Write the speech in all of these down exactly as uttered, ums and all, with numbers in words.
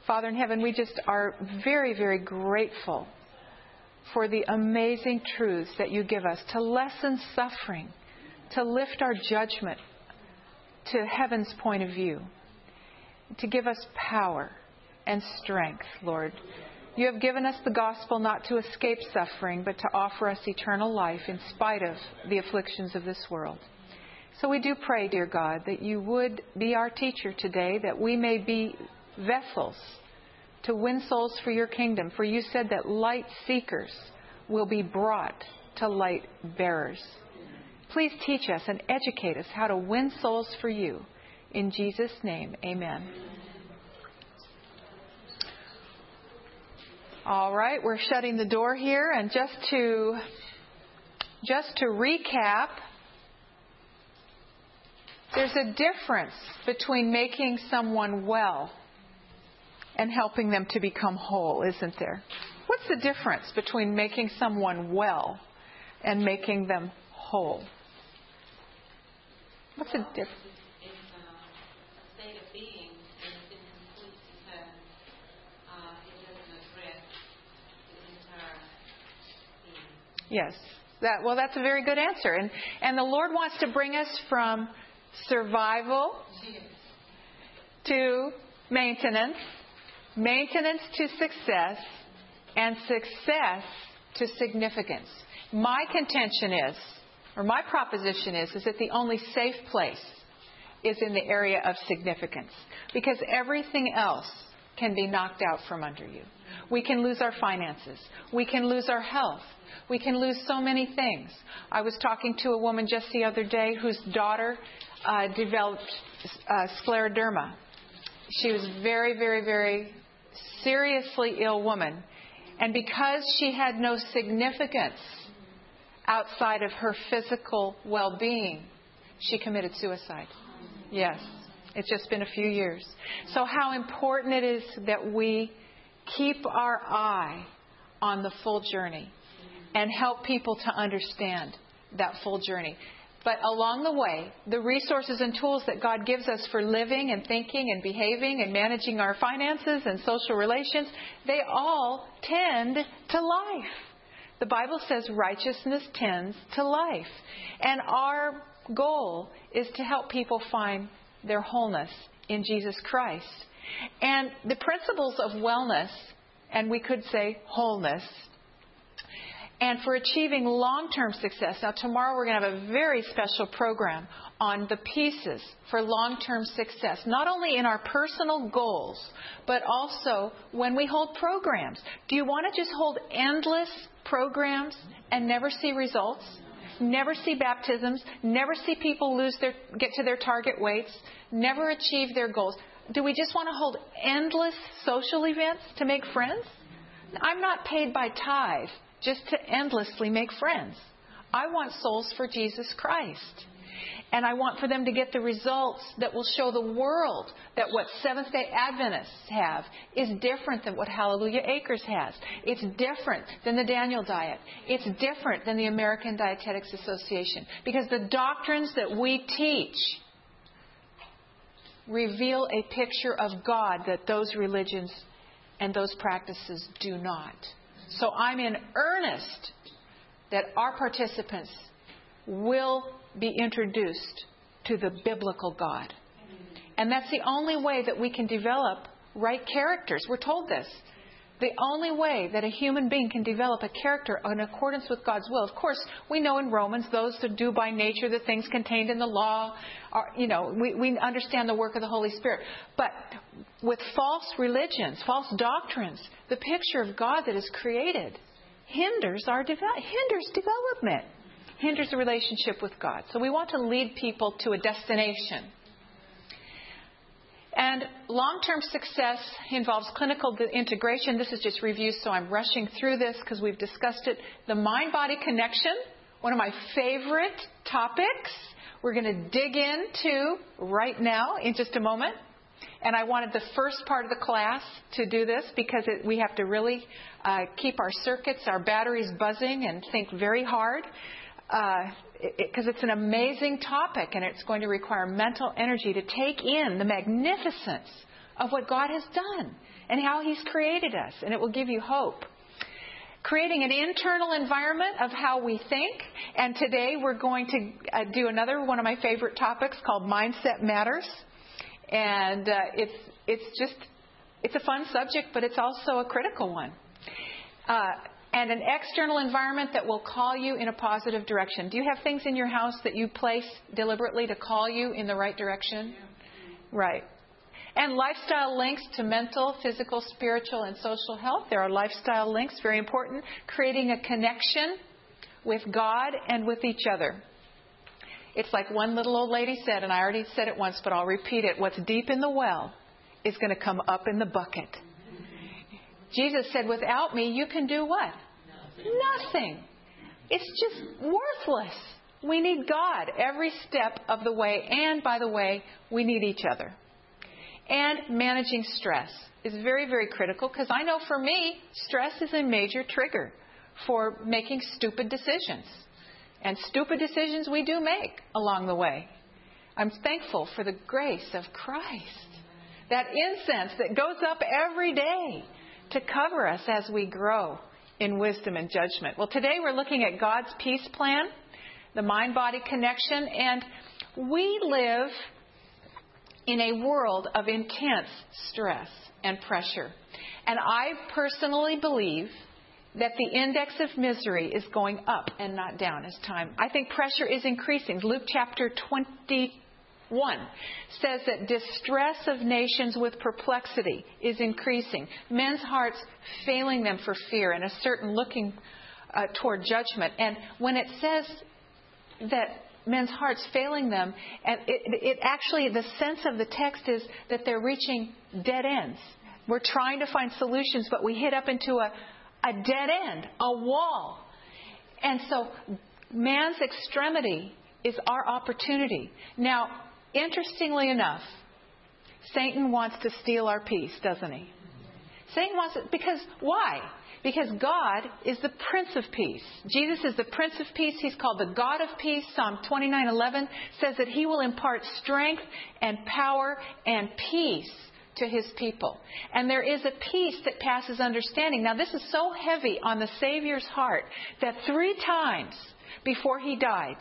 Father in heaven, we just are very, very grateful for the amazing truths that you give us to lessen suffering, to lift our judgment to heaven's point of view, to give us power and strength, Lord. You have given us the gospel not to escape suffering, but to offer us eternal life in spite of the afflictions of this world. So we do pray, dear God, that you would be our teacher today, that we may be vessels to win souls for your kingdom. For you said that light seekers will be brought to light bearers. Please teach us and educate us how to win souls for you. In Jesus' name, amen. All right, we're shutting the door here. And just to, just to recap, there's a difference between making someone well and helping them to become whole, isn't there? What's the difference between making someone well and making them whole? What's the difference? It's a state of being that is incomplete because uh, it doesn't address the entire being. Yes. That, well, that's a very good answer. And, and the Lord wants to bring us from survival to maintenance, maintenance to success, and success to significance. My contention is, or my proposition is, is that the only safe place is in the area of significance, because everything else can be knocked out from under you. We can lose our finances. We can lose our health. We can lose so many things. I was talking to a woman just the other day whose daughter uh, developed uh, scleroderma. She was a very, very, very seriously ill woman. And because she had no significance outside of her physical well-being, she committed suicide. Yes, it's just been a few years. So how important it is that we keep our eye on the full journey and help people to understand that full journey. But along the way, the resources and tools that God gives us for living and thinking and behaving and managing our finances and social relations, they all tend to life. The Bible says righteousness tends to life. And our goal is to help people find their wholeness in Jesus Christ. And the principles of wellness, and we could say wholeness, and for achieving long-term success. Now, tomorrow we're going to have a very special program on the pieces for long-term success, not only in our personal goals, but also when we hold programs. Do you want to just hold endless programs and never see results? Never see baptisms? Never see people lose their, get to their target weights? Never achieve their goals? Do we just want to hold endless social events to make friends? I'm not paid by tithe just to endlessly make friends. I want souls for Jesus Christ. And I want for them to get the results that will show the world that what Seventh-day Adventists have is different than what Hallelujah Acres has. It's different than the Daniel Diet. It's different than the American Dietetics Association. Because the doctrines that we teach reveal a picture of God that those religions and those practices do not. So I'm in earnest that our participants will be introduced to the biblical God. And that's the only way that we can develop right characters. We're told this. The only way that a human being can develop a character in accordance with God's will. Of course, we know in Romans, those that do by nature the things contained in the law, are, you know, we, we understand the work of the Holy Spirit. But with false religions, false doctrines, the picture of God that is created hinders our de- hinders development, hinders the relationship with God. So we want to lead people to a destination. And long-term success involves clinical integration. This is just review, so I'm rushing through this because we've discussed it. The mind-body connection, one of my favorite topics, we're going to dig into right now in just a moment. And I wanted the first part of the class to do this because it, we have to really uh, keep our circuits, our batteries buzzing and think very hard. Uh, because it, it's an amazing topic and it's going to require mental energy to take in the magnificence of what God has done and how He's created us. And it will give you hope. Creating an internal environment of how we think. And today we're going to uh, do another one of my favorite topics called Mindset Matters. And uh, it's it's just, it's a fun subject, but it's also a critical one. Uh, and an external environment that will call you in a positive direction. Do you have things in your house that you place deliberately to call you in the right direction? Right. And lifestyle links to mental, physical, spiritual, and social health. There are lifestyle links, very important. Creating a connection with God and with each other. It's like one little old lady said, and I already said it once, but I'll repeat it. What's deep in the well is going to come up in the bucket. Jesus said, without me, you can do what? Nothing. Nothing. It's just worthless. We need God every step of the way. And, by the way, we need each other. And managing stress is very, very critical because I know for me, stress is a major trigger for making stupid decisions. And stupid decisions we do make along the way. I'm thankful for the grace of Christ. That incense that goes up every day to cover us as we grow in wisdom and judgment. Well, today we're looking at God's peace plan, the mind-body connection, and we live in a world of intense stress and pressure. And I personally believe that the index of misery is going up and not down as time. I think pressure is increasing. Luke chapter twenty-one says that distress of nations with perplexity is increasing. Men's hearts failing them for fear and a certain looking uh, toward judgment. And when it says that men's hearts failing them, and it, it actually, the sense of the text is that they're reaching dead ends. We're trying to find solutions, but we hit up into a, a dead end, a wall. And so man's extremity is our opportunity. Now, interestingly enough, Satan wants to steal our peace, doesn't he? Satan wants it because why? Because God is the Prince of Peace. Jesus is the Prince of Peace. He's called the God of Peace. Psalm twenty-nine eleven says that He will impart strength and power and peace to His people. And there is a peace that passes understanding. Now, this is so heavy on the Savior's heart that three times before He died,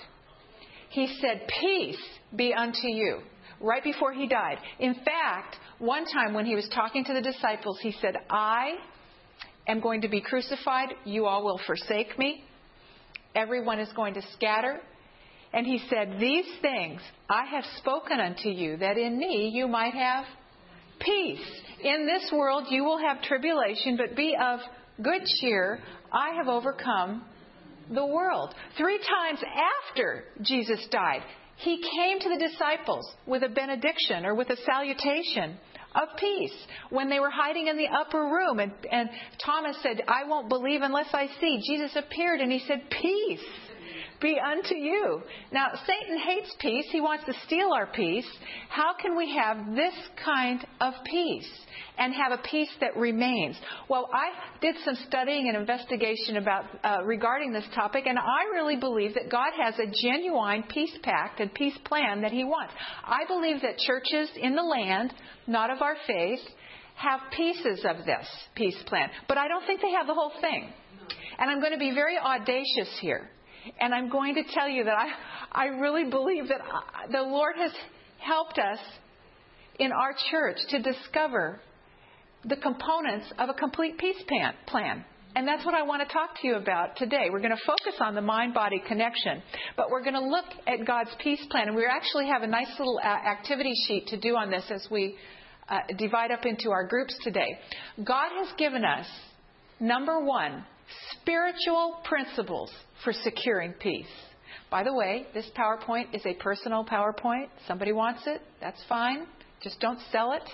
He said, peace be unto you. Right before He died. In fact, one time when He was talking to the disciples, He said, I am going to be crucified. You all will forsake me. Everyone is going to scatter. And He said, these things I have spoken unto you, that in me you might have peace. In this world you will have tribulation, but be of good cheer. I have overcome the world. Three times after Jesus died, He came to the disciples with a benediction or with a salutation of peace when they were hiding in the upper room. And, and Thomas said, I won't believe unless I see. Jesus appeared and He said, peace be unto you. Now, Satan hates peace. He wants to steal our peace. How can we have this kind of peace and have a peace that remains? Well, I did some studying and investigation about uh, regarding this topic, and I really believe that God has a genuine peace pact and peace plan that He wants. I believe that churches in the land, not of our faith, have pieces of this peace plan. But I don't think they have the whole thing. And I'm going to be very audacious here. And I'm going to tell you that I, I really believe that the Lord has helped us in our church to discover the components of a complete peace plan. And that's what I want to talk to you about today. We're going to focus on the mind-body connection, but we're going to look at God's peace plan. And we actually have a nice little uh, activity sheet to do on this as we uh, divide up into our groups today. God has given us, number one, spiritual principles for securing peace. By the way, this PowerPoint is a personal PowerPoint. Somebody wants it, that's fine. Just don't sell it.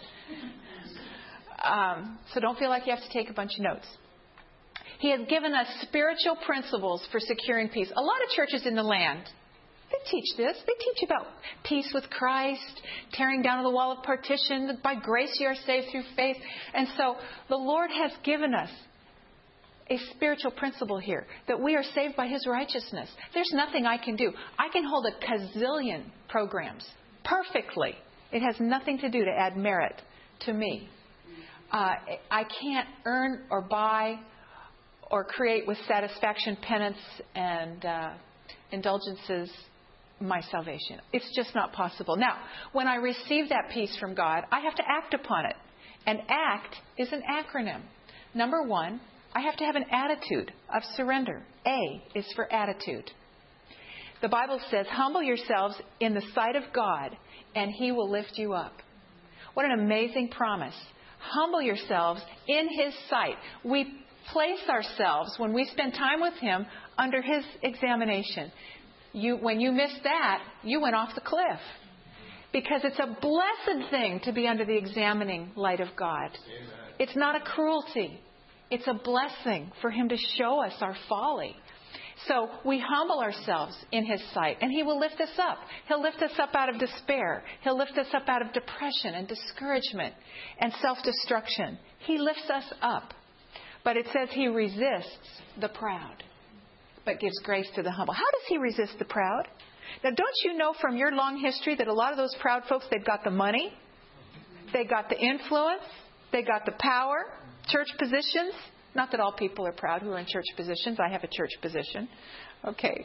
Um, so don't feel like you have to take a bunch of notes. He has given us spiritual principles for securing peace. A lot of churches in the land, they teach this. They teach about peace with Christ, tearing down the wall of partition. By grace you are saved through faith. And so the Lord has given us a spiritual principle here, that we are saved by His righteousness. There's nothing I can do. I can hold a gazillion programs perfectly. It has nothing to do to add merit to me. Uh, I can't earn or buy or create with satisfaction, penance, and uh, indulgences my salvation. It's just not possible. Now, when I receive that peace from God, I have to act upon it. And ACT is an acronym. Number one, I have to have an attitude of surrender. A is for attitude. The Bible says, humble yourselves in the sight of God, and He will lift you up. What an amazing promise. Humble yourselves in His sight. We place ourselves, when we spend time with Him, under His examination. You, when you missed that, you went off the cliff. Because it's a blessed thing to be under the examining light of God. Amen. It's not a cruelty. It's a blessing for Him to show us our folly. So we humble ourselves in His sight, and He will lift us up. He'll lift us up out of despair. He'll lift us up out of depression and discouragement and self-destruction. He lifts us up. But it says He resists the proud, but gives grace to the humble. How does He resist the proud? Now, don't you know from your long history that a lot of those proud folks, they've got the money, they got the influence, they got the power, church positions. Not that all people are proud who are in church positions. I have a church position. Okay.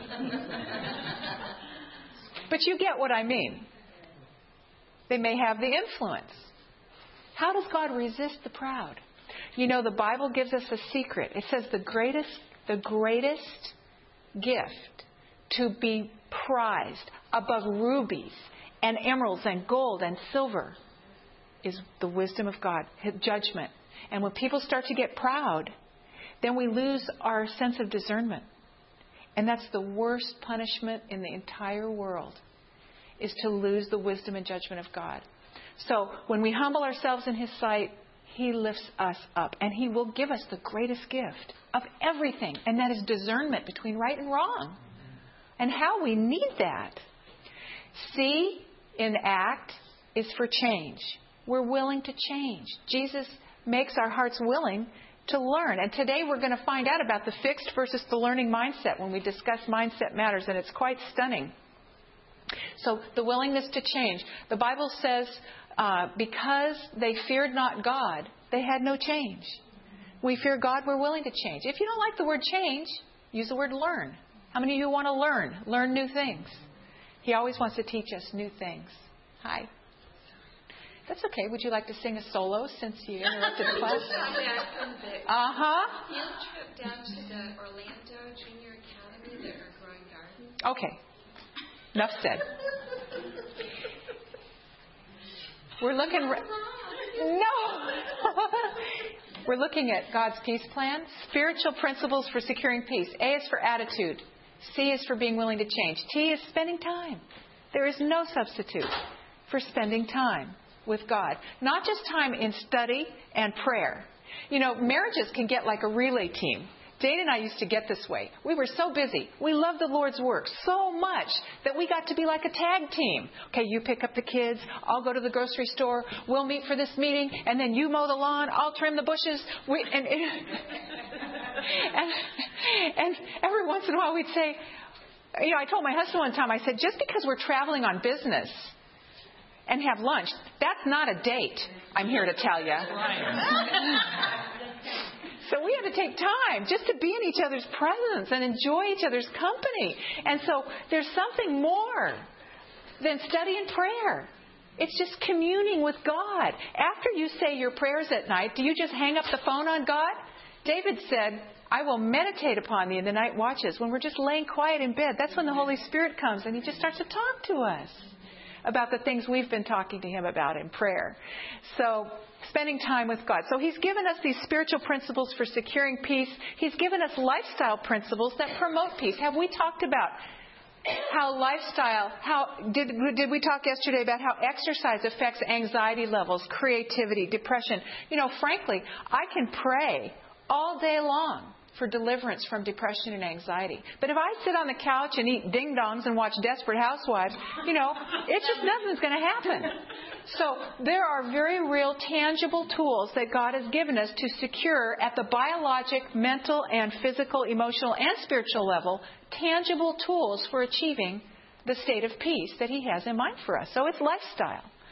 But you get what I mean. They may have the influence. How does God resist the proud? You know, the Bible gives us a secret. It says the greatest, the greatest gift to be prized above rubies and emeralds and gold and silver is the wisdom of God, His judgment. And when people start to get proud, then we lose our sense of discernment. And that's the worst punishment in the entire world, is to lose the wisdom and judgment of God. So when we humble ourselves in His sight, He lifts us up. And He will give us the greatest gift of everything. And that is discernment between right and wrong. And how we need that. C in ACT is for change. We're willing to change. Jesus makes our hearts willing to learn. And today we're going to find out about the fixed versus the learning mindset when we discuss mindset matters. And it's quite stunning. So the willingness to change. The Bible says uh, because they feared not God, they had no change. We fear God, we're willing to change. If you don't like the word change, use the word learn. How many of you want to learn? Learn new things. He always wants to teach us new things. Hi. That's okay. Would you like to sing a solo since you interrupted the class? Uh-huh. Field trip down to the Orlando Junior Academy, the Earth Growing Garden. Okay. Enough said. We're looking... Re- no! We're looking at God's peace plan. Spiritual principles for securing peace. A is for attitude. C is for being willing to change. T is spending time. There is no substitute for spending time with God. Not just time in study and prayer. You know, marriages can get like a relay team. Dana and I used to get this way. We were so busy. We loved the Lord's work so much that we got to be like a tag team. Okay, you pick up the kids. I'll go to the grocery store. We'll meet for this meeting. And then you mow the lawn. I'll trim the bushes. We, and, and, and, and every once in a while we'd say, you know, I told my husband one time, I said, just because we're traveling on business and have lunch, that's not a date, I'm here to tell you. So we have to take time just to be in each other's presence and enjoy each other's company. And so there's something more than study and prayer. It's just communing with God. After you say your prayers at night, do you just hang up the phone on God? David said, I will meditate upon thee in the night watches. When we're just laying quiet in bed, that's when the Holy Spirit comes and He just starts to talk to us about the things we've been talking to Him about in prayer. So, spending time with God. So He's given us these spiritual principles for securing peace. He's given us lifestyle principles that promote peace. Have we talked about how lifestyle, how did, did we talk yesterday about how exercise affects anxiety levels, creativity, depression? You know, frankly, I can pray all day long for deliverance from depression and anxiety. But if I sit on the couch and eat ding-dongs and watch Desperate Housewives, you know, it's just nothing's going to happen. So there are very real, tangible tools that God has given us to secure at the biologic, mental, and physical, emotional, and spiritual level, tangible tools for achieving the state of peace that He has in mind for us. So it's lifestyle.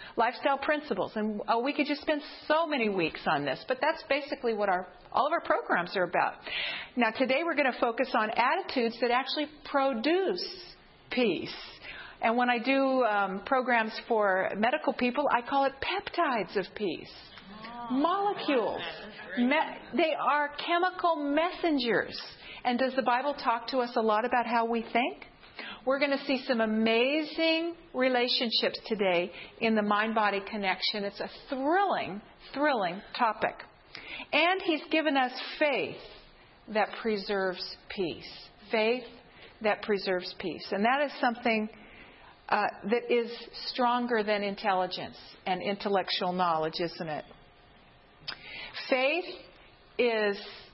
lifestyle principles. And uh, we could just spend so many weeks on this. But that's basically what our all of our programs are about. Now, today we're going to focus on attitudes that actually produce peace. And when I do um, programs for medical people, I call it peptides of peace. Oh, molecules. Me- they are chemical messengers. And does the Bible talk to us a lot about how we think? We're going to see some amazing relationships today in the mind-body connection. It's a thrilling, thrilling topic. And He's given us faith that preserves peace. Faith that preserves peace. And that is something uh, that is stronger than intelligence and intellectual knowledge, isn't it? Faith is,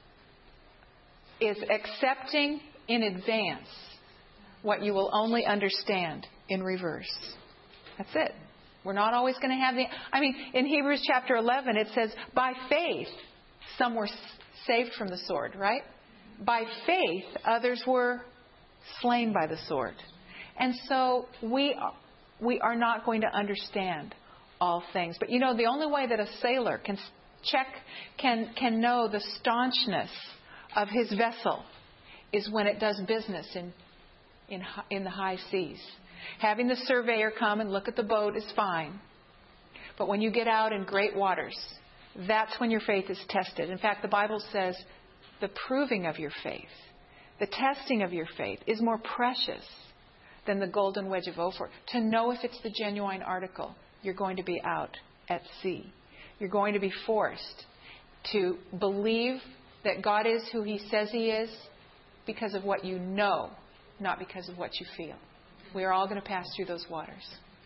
is accepting in advance what you will only understand in reverse. That's it. We're not always going to have the... I mean, in Hebrews chapter eleven, it says, by faith, some were saved from the sword, right? By faith, others were slain by the sword. And so we are, we are not going to understand all things. But you know, the only way that a sailor can check, can, can know the staunchness of his vessel is when it does business in, in, in the high seas. Having the surveyor come and look at the boat is fine. But when you get out in great waters, that's when your faith is tested. In fact, the Bible says the proving of your faith, the testing of your faith is more precious than the golden wedge of Ophir. To know if it's the genuine article, you're going to be out at sea. You're going to be forced to believe that God is who He says He is because of what you know, not because of what you feel. We are all going to pass through those waters.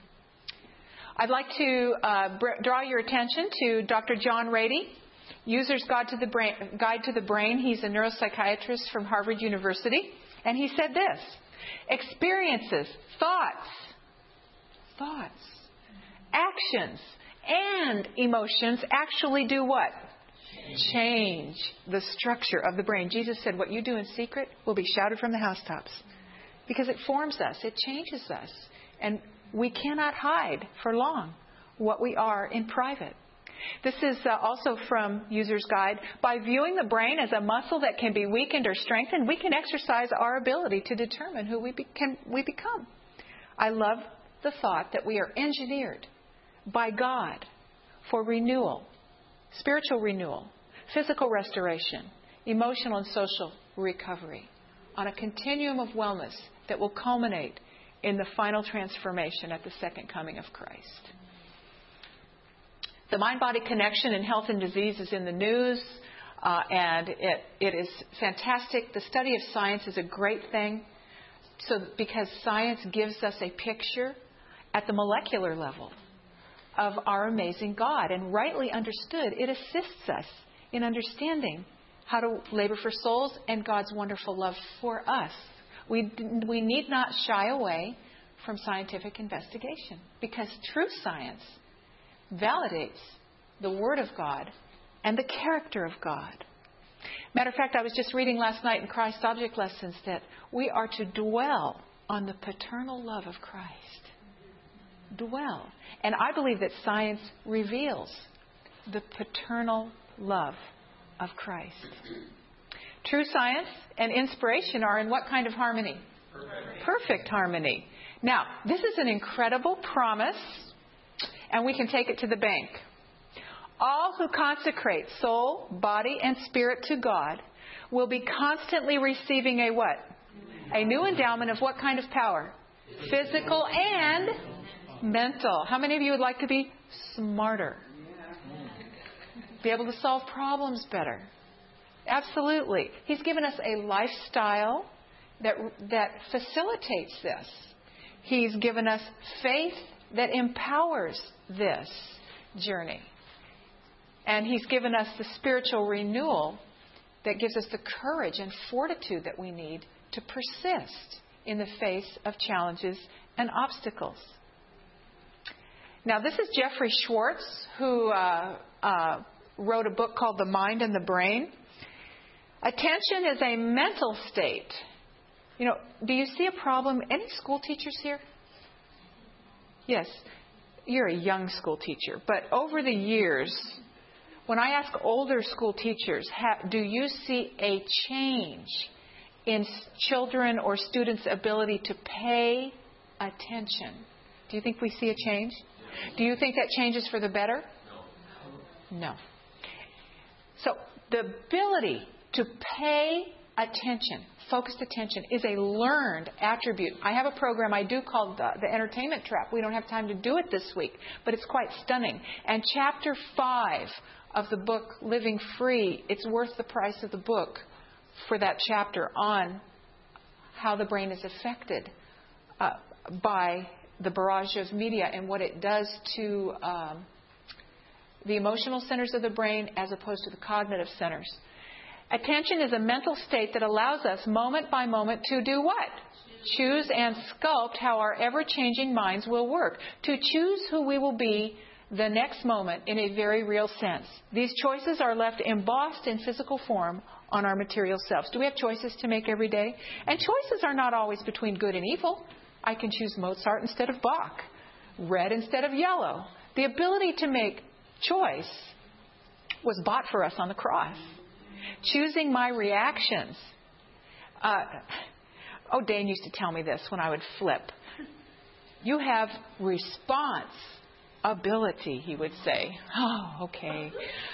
I'd like to uh, br- draw your attention to Doctor John Rady, User's Guide to the Brain. Guide to the Brain. He's a neuropsychiatrist from Harvard University. And he said this: experiences, thoughts, thoughts, actions, and emotions actually do what? Change the structure of the brain. Jesus said, what you do in secret will be shouted from the housetops. Because it forms us. It changes us. And we cannot hide for long what we are in private. This is uh, also from User's Guide. By viewing the brain as a muscle that can be weakened or strengthened, we can exercise our ability to determine who we be- can we become. I love the thought that we are engineered by God for renewal, spiritual renewal, physical restoration, emotional and social recovery, on a continuum of wellness that will culminate in the final transformation at the second coming of Christ. The mind-body connection in health and disease is in the news, uh, and it, it is fantastic. The study of science is a great thing, so because science gives us a picture at the molecular level of our amazing God. And rightly understood, it assists us in understanding how to labor for souls and God's wonderful love for us. We, we need not shy away from scientific investigation, because true science validates the Word of God and the character of God. Matter of fact, I was just reading last night in Christ Object Lessons that we are to dwell on the paternal love of Christ. Dwell. And I believe that science reveals the paternal love of Christ. True science and inspiration are in what kind of harmony? Perfect. Perfect harmony. Now, this is an incredible promise, and we can take it to the bank. All who consecrate soul, body, and spirit to God will be constantly receiving a what? A new endowment of what kind of power? Physical and mental. How many of you would like to be smarter? Be able to solve problems better? Absolutely. He's given us a lifestyle that that facilitates this. He's given us faith that empowers this journey. And He's given us the spiritual renewal that gives us the courage and fortitude that we need to persist in the face of challenges and obstacles. Now, this is Jeffrey Schwartz, who uh, uh, wrote a book called The Mind and the Brain. Attention is a mental state. You know, do you see a problem? Any school teachers here? Yes. you're a young school teacher, but over the years, when I ask older school teachers, ha, do you see a change in children or students' ability to pay attention? Do you think we see a change? Do you think that changes for the better? No. No. So the ability to pay attention, focused attention, is a learned attribute. I have a program I do called the, the Entertainment Trap. We don't have time to do it this week, but it's quite stunning. And chapter five of the book, Living Free, it's worth the price of the book for that chapter on how the brain is affected uh, by the barrage of media and what it does to um, the emotional centers of the brain as opposed to the cognitive centers. Attention is a mental state that allows us moment by moment to do what? Choose and sculpt how our ever-changing minds will work. To choose who we will be the next moment in a very real sense. These choices are left embossed in physical form on our material selves. Do we have choices to make every day? And choices are not always between good and evil. I can choose Mozart instead of Bach, red instead of yellow. The ability to make choice was bought for us on the cross. Choosing my reactions. Uh, oh, Dane used to tell me this when I would flip. You have response ability, he would say. Oh, okay.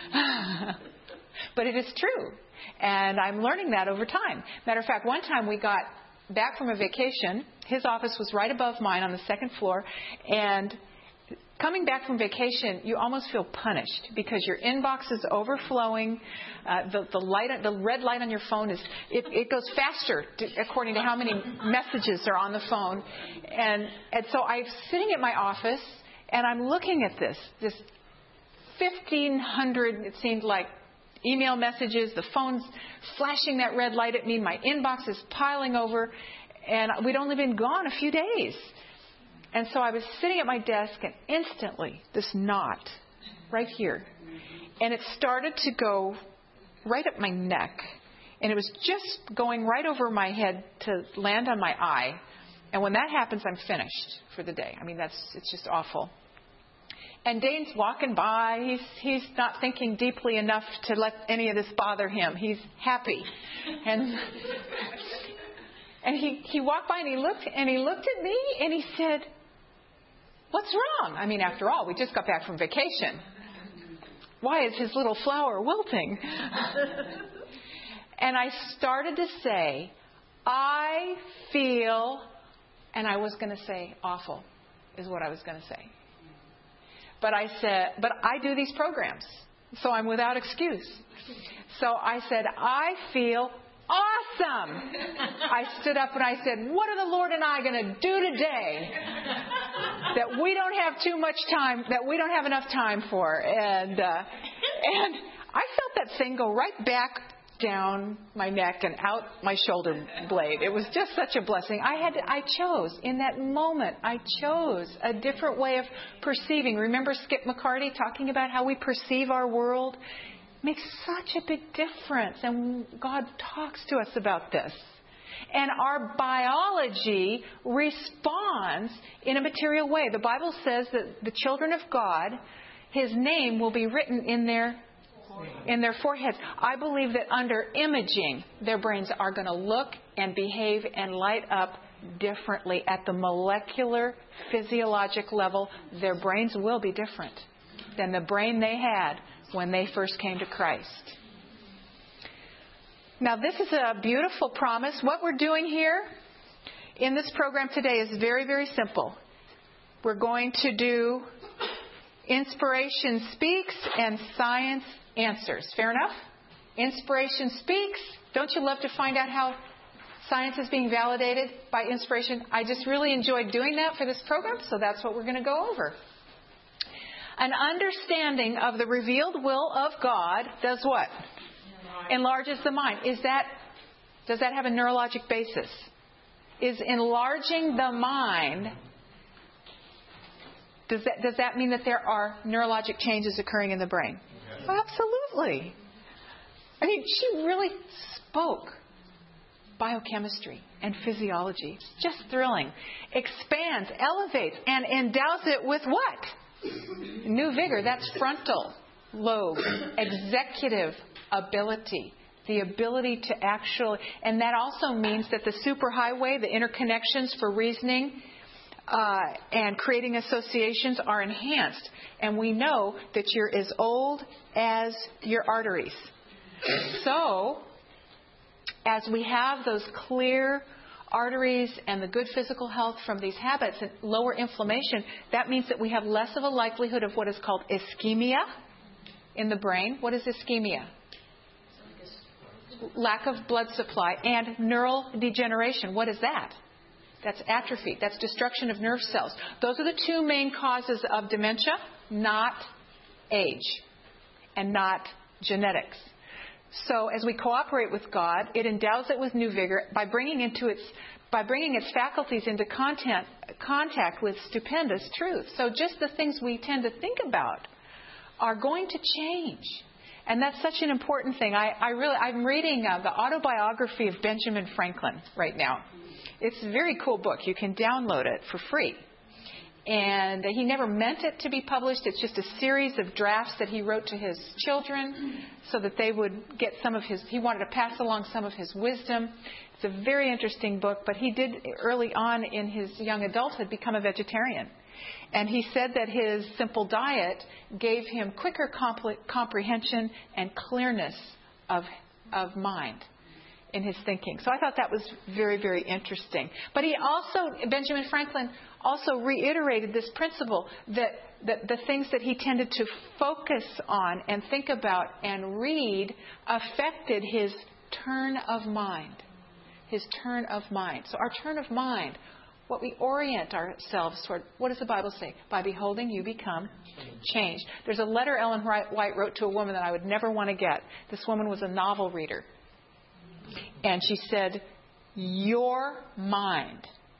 But it is true. And I'm learning that over time. Matter of fact, one time we got back from a vacation. His office was right above mine on the second floor. And coming back from vacation, you almost feel punished because your inbox is overflowing. Uh, the, the light, the red light on your phone is it, it goes faster to, according to how many messages are on the phone. And and so I'm sitting at my office and I'm looking at this this fifteen hundred. It seemed like email messages. The phone's flashing that red light at me. My inbox is piling over, and we'd only been gone a few days. And so I was sitting at my desk, and instantly, this knot right here. And it started to go right up my neck. And it was just going right over my head to land on my eye. And when that happens, I'm finished for the day. I mean, that's it's just awful. And Dane's walking by. He's he's not thinking deeply enough to let any of this bother him. He's happy. And and he, he walked by and he looked and he looked at me and he said, "What's wrong?" I mean, after all, we just got back from vacation. Why is his little flower wilting? And I started to say, I feel, and I was going to say awful is what I was going to say. But I said, but I do these programs, so I'm without excuse. So I said, I feel awesome. I stood up and I said, what are the Lord and I going to do today that we don't have too much time, that we don't have enough time for? And uh, and I felt that thing go right back down my neck and out my shoulder blade. It was just such a blessing. I had to, I chose in that moment. I chose a different way of perceiving. Remember Skip McCarty talking about how we perceive our world? It makes such a big difference, and God talks to us about this. And our biology responds in a material way. The Bible says that the children of God, His name will be written in their in their foreheads. I believe that under imaging, their brains are going to look and behave and light up differently at the molecular, physiologic level. Their brains will be different than the brain they had when they first came to Christ. Now, this is a beautiful promise. What we're doing here in this program today is very, very simple. We're going to do Inspiration Speaks and Science Answers. Fair enough? Inspiration speaks. Don't you love to find out how science is being validated by inspiration? I just really enjoyed doing that for this program, so that's what we're going to go over. An understanding of the revealed will of God does what? Enlarges the mind. Is that, does that have a neurologic basis? Is enlarging the mind, does that, does that mean that there are neurologic changes occurring in the brain? Absolutely. I mean, she really spoke biochemistry and physiology. It's just thrilling. Expands, elevates, and endows it with what? New vigor, that's frontal lobe, executive ability, the ability to actually, and that also means that the superhighway, the interconnections for reasoning uh, and creating associations are enhanced. And we know that you're as old as your arteries. So, as we have those clear arteries and the good physical health from these habits and lower inflammation, that means that we have less of a likelihood of what is called ischemia in the brain. What is ischemia? Lack of blood supply. And neural degeneration. What is that? That's atrophy. That's destruction of nerve cells. Those are the two main causes of dementia, not age and not genetics. So as we cooperate with God, it endows it with new vigor by bringing into its by bringing its faculties into content, contact with stupendous truth. So just the things we tend to think about are going to change, and that's such an important thing. I, I really I'm reading uh, the autobiography of Benjamin Franklin right now. It's a very cool book. You can download it for free. And he never meant it to be published. It's just a series of drafts that he wrote to his children so that they would get some of his, he wanted to pass along some of his wisdom. It's a very interesting book, but he did early on in his young adulthood become a vegetarian. And he said that his simple diet gave him quicker compl- comprehension and clearness of, of mind in his thinking. So I thought that was very, very interesting. But he also, Benjamin Franklin, also reiterated this principle that, that the things that he tended to focus on and think about and read affected his turn of mind. His turn of mind. So our turn of mind, what we orient ourselves toward, what does the Bible say? By beholding, you become changed. There's a letter Ellen White wrote to a woman that I would never want to get. This woman was a novel reader. And she said, your mind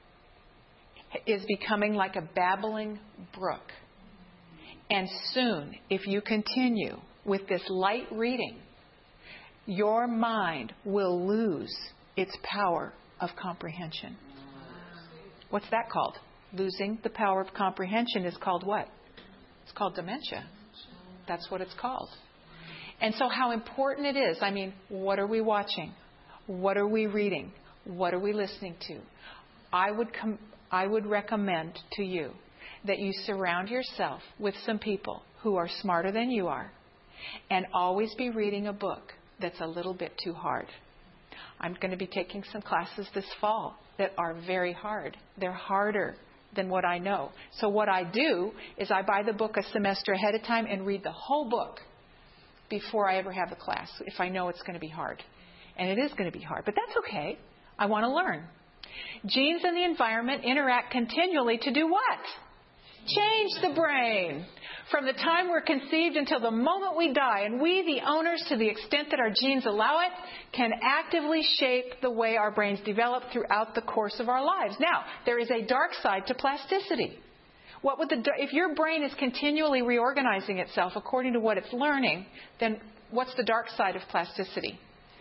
is becoming like a babbling brook. And soon, if you continue with this light reading, your mind will lose its power of comprehension. What's that called? Losing the power of comprehension is called what? It's called dementia. That's what it's called. And so how important it is. I mean, what are we watching? What are we reading? What are we listening to? I would com- I would recommend to you that you surround yourself with some people who are smarter than you are, and always be reading a book that's a little bit too hard. I'm going to be taking some classes this fall that are very hard. They're harder than what I know. So what I do is I buy the book a semester ahead of time and read the whole book before I ever have a class, if I know it's going to be hard. And it is going to be hard, but that's okay. I want to learn. Genes and the environment interact continually to do what? Change the brain. From the time we're conceived until the moment we die, and we, the owners, to the extent that our genes allow it, can actively shape the way our brains develop throughout the course of our lives. Now, there is a dark side to plasticity. What would the if your brain is continually reorganizing itself according to what it's learning, then what's the dark side of plasticity?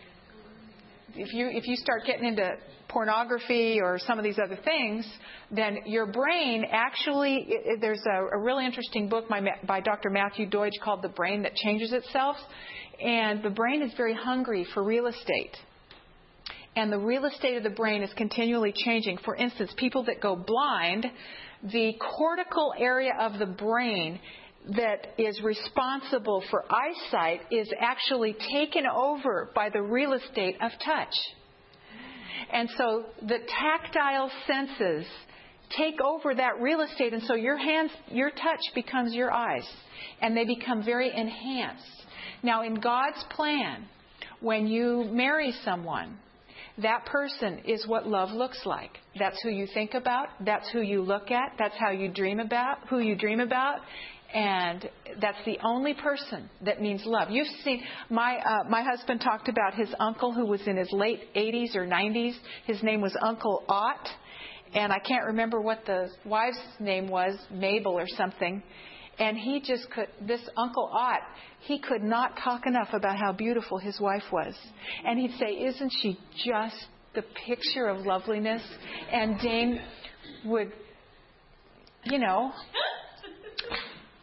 If you if you start getting into pornography or some of these other things, then your brain actually, it, it, there's a, a really interesting book by, by Doctor Matthew Deutsch called The Brain That Changes Itself. And the brain is very hungry for real estate. And the real estate of the brain is continually changing. For instance, people that go blind, the cortical area of the brain that is responsible for eyesight is actually taken over by the real estate of touch. And so the tactile senses take over that real estate, and so your hands, your touch becomes your eyes, and they become very enhanced. Now, in God's plan, when you marry someone, that person is what love looks like. That's who you think about. That's who you look at. That's how you dream about, who you dream about. And that's the only person that means love. You've seen, my uh, my husband talked about his uncle who was in his late eighties or nineties. His name was Uncle Ott. And I can't remember what the wife's name was, Mabel or something. And he just could, this Uncle Ott, he could not talk enough about how beautiful his wife was. And he'd say, isn't she just the picture of loveliness? And Dane would, you know,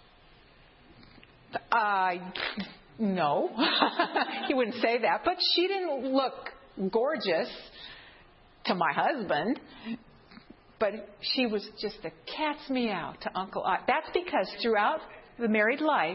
Uh, no. He wouldn't say that. But she didn't look gorgeous to my husband. But she was just a cat's meow to Uncle Ott. That's because throughout the married life,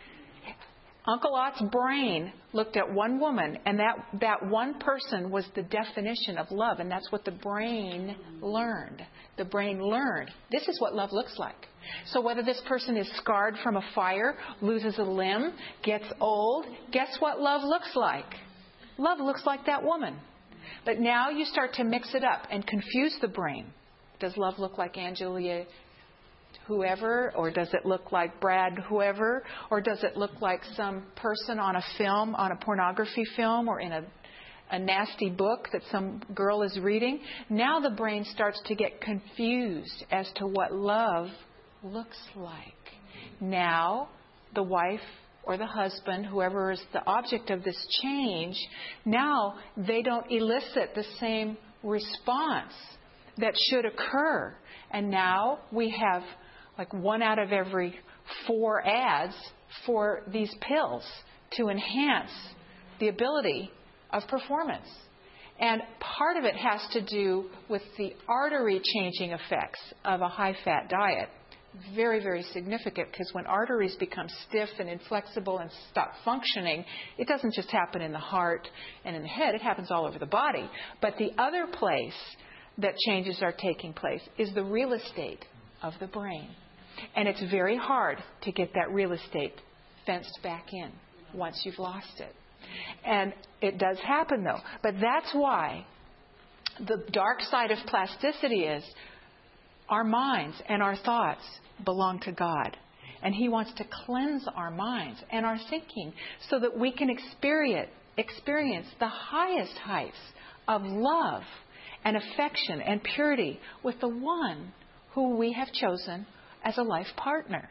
Uncle Ott's brain looked at one woman, and that, that one person was the definition of love, and that's what the brain learned. The brain learned, this is what love looks like. So whether this person is scarred from a fire, loses a limb, gets old, guess what love looks like? Love looks like that woman. But now you start to mix it up and confuse the brain. Does love look like Angelia whoever, or does it look like Brad whoever, or does it look like some person on a film, on a pornography film, or in a, a nasty book that some girl is reading? Now the brain starts to get confused as to what love looks like. Now the wife or the husband, whoever is the object of this change, now they don't elicit the same response that should occur. And now we have like one out of every four ads for these pills to enhance the ability of performance. And part of it has to do with the artery changing effects of a high-fat diet. Very, very significant, because when arteries become stiff and inflexible and stop functioning, it doesn't just happen in the heart and in the head, it happens all over the body. But the other place that changes are taking place is the real estate of the brain. And it's very hard to get that real estate fenced back in once you've lost it. And it does happen, though. But that's why the dark side of plasticity is our minds and our thoughts belong to God. And He wants to cleanse our minds and our thinking so that we can experience, experience the highest heights of love and affection and purity with the one who we have chosen as a life partner.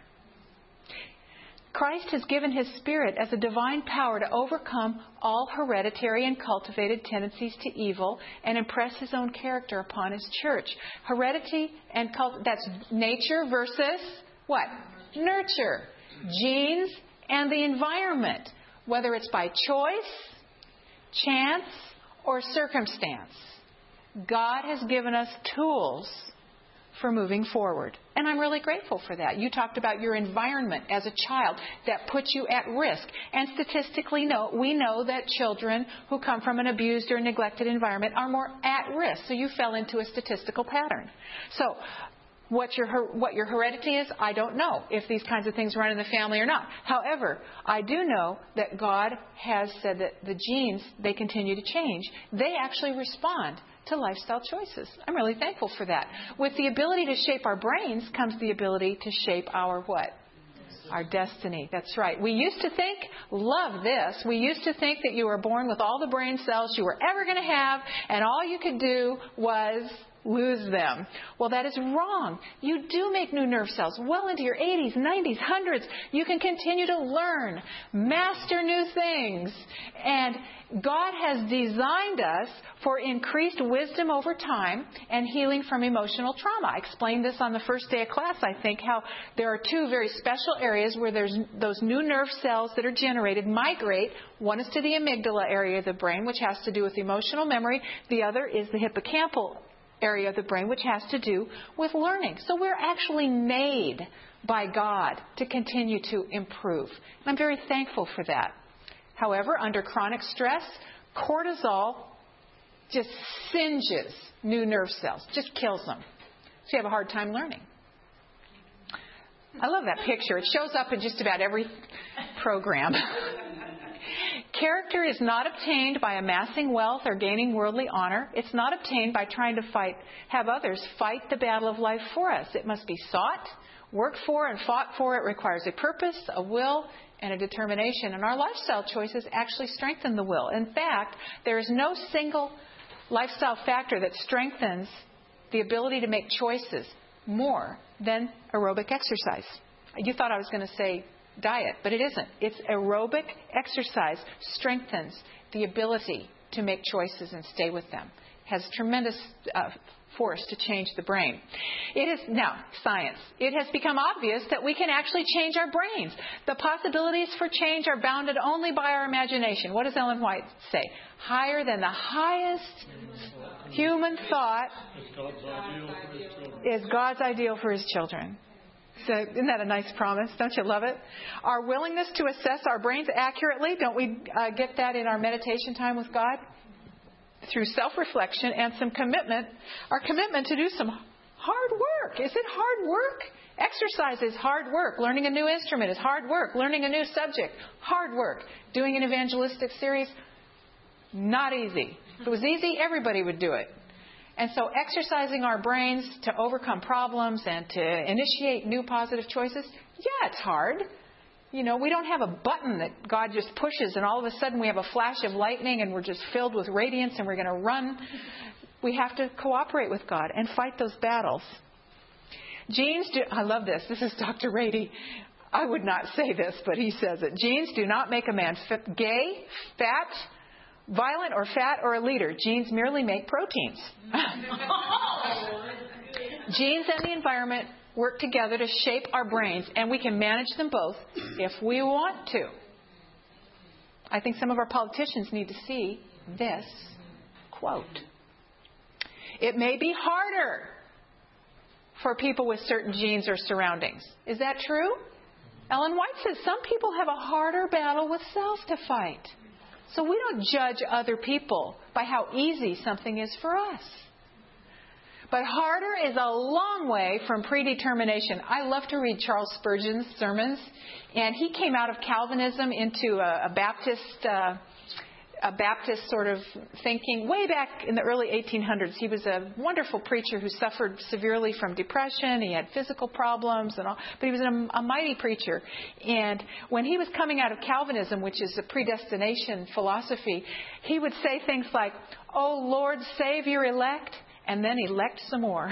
Christ has given His Spirit as a divine power to overcome all hereditary and cultivated tendencies to evil and impress His own character upon His church. Heredity and cult, that's nature versus what? Nurture. Genes and the environment, whether it's by choice, chance, or circumstance. God has given us tools for moving forward. And I'm really grateful for that. You talked about your environment as a child that puts you at risk. And statistically, no, we know that children who come from an abused or neglected environment are more at risk. So you fell into a statistical pattern. So what your what your heredity is, I don't know if these kinds of things run in the family or not. However, I do know that God has said that the genes, they continue to change. They actually respond to lifestyle choices. I'm really thankful for that. With the ability to shape our brains comes the ability to shape our what? Our destiny. That's right. We used to think, love this, we used to think that you were born with all the brain cells you were ever going to have, and all you could do was lose them. Well, that is wrong. You do make new nerve cells well into your eighties, nineties, hundreds. You can continue to learn, master new things. And God has designed us for increased wisdom over time and healing from emotional trauma. I explained this on the first day of class, I think, how there are two very special areas where there's those new nerve cells that are generated migrate. One is to the amygdala area of the brain, which has to do with emotional memory. The other is the hippocampal area of the brain, which has to do with learning. So we're actually made by God to continue to improve. And I'm very thankful for that. However, under chronic stress, cortisol just singes new nerve cells, just kills them. So you have a hard time learning. I love that picture. It shows up in just about every program. Character is not obtained by amassing wealth or gaining worldly honor. It's not obtained by trying to fight, have others fight the battle of life for us. It must be sought, worked for, and fought for. It requires a purpose, a will, and a determination. And our lifestyle choices actually strengthen the will. In fact, there is no single lifestyle factor that strengthens the ability to make choices more than aerobic exercise. You thought I was going to say diet, but it isn't. It's aerobic exercise strengthens the ability to make choices and stay with them. has tremendous uh, force to change the brain. It is now science. It has become obvious that we can actually change our brains. The possibilities for change are bounded only by our imagination. What does Ellen White say? Higher than the highest human thought is God's ideal for His children. So isn't that a nice promise? Don't you love it? Our willingness to assess our brains accurately, don't we uh, get that in our meditation time with God? Through self-reflection and some commitment, our commitment to do some hard work. Is it hard work? Exercise is hard work. Learning a new instrument is hard work. Learning a new subject, hard work. Doing an evangelistic series, not easy. If it was easy, everybody would do it. And so exercising our brains to overcome problems and to initiate new positive choices, yeah, it's hard. You know, we don't have a button that God just pushes and all of a sudden we have a flash of lightning and we're just filled with radiance and we're going to run. We have to cooperate with God and fight those battles. Genes do, I love this. This is Doctor Rady. I would not say this, but he says it. Genes do not make a man f- gay, fat, violent, or fat, or a leader. Genes merely make proteins. Genes and the environment work together to shape our brains, and we can manage them both if we want to. I think some of our politicians need to see this quote. It may be harder for people with certain genes or surroundings. Is that true? Ellen White says some people have a harder battle with self to fight. So we don't judge other people by how easy something is for us. But harder is a long way from predetermination. I love to read Charles Spurgeon's sermons, and he came out of Calvinism into a, a Baptist, uh, a Baptist sort of thinking way back in the early eighteen hundreds. He was a wonderful preacher who suffered severely from depression. He had physical problems and all, but he was a, a mighty preacher. And when he was coming out of Calvinism, which is a predestination philosophy, he would say things like, "Oh Lord, save your elect." And then elect some more.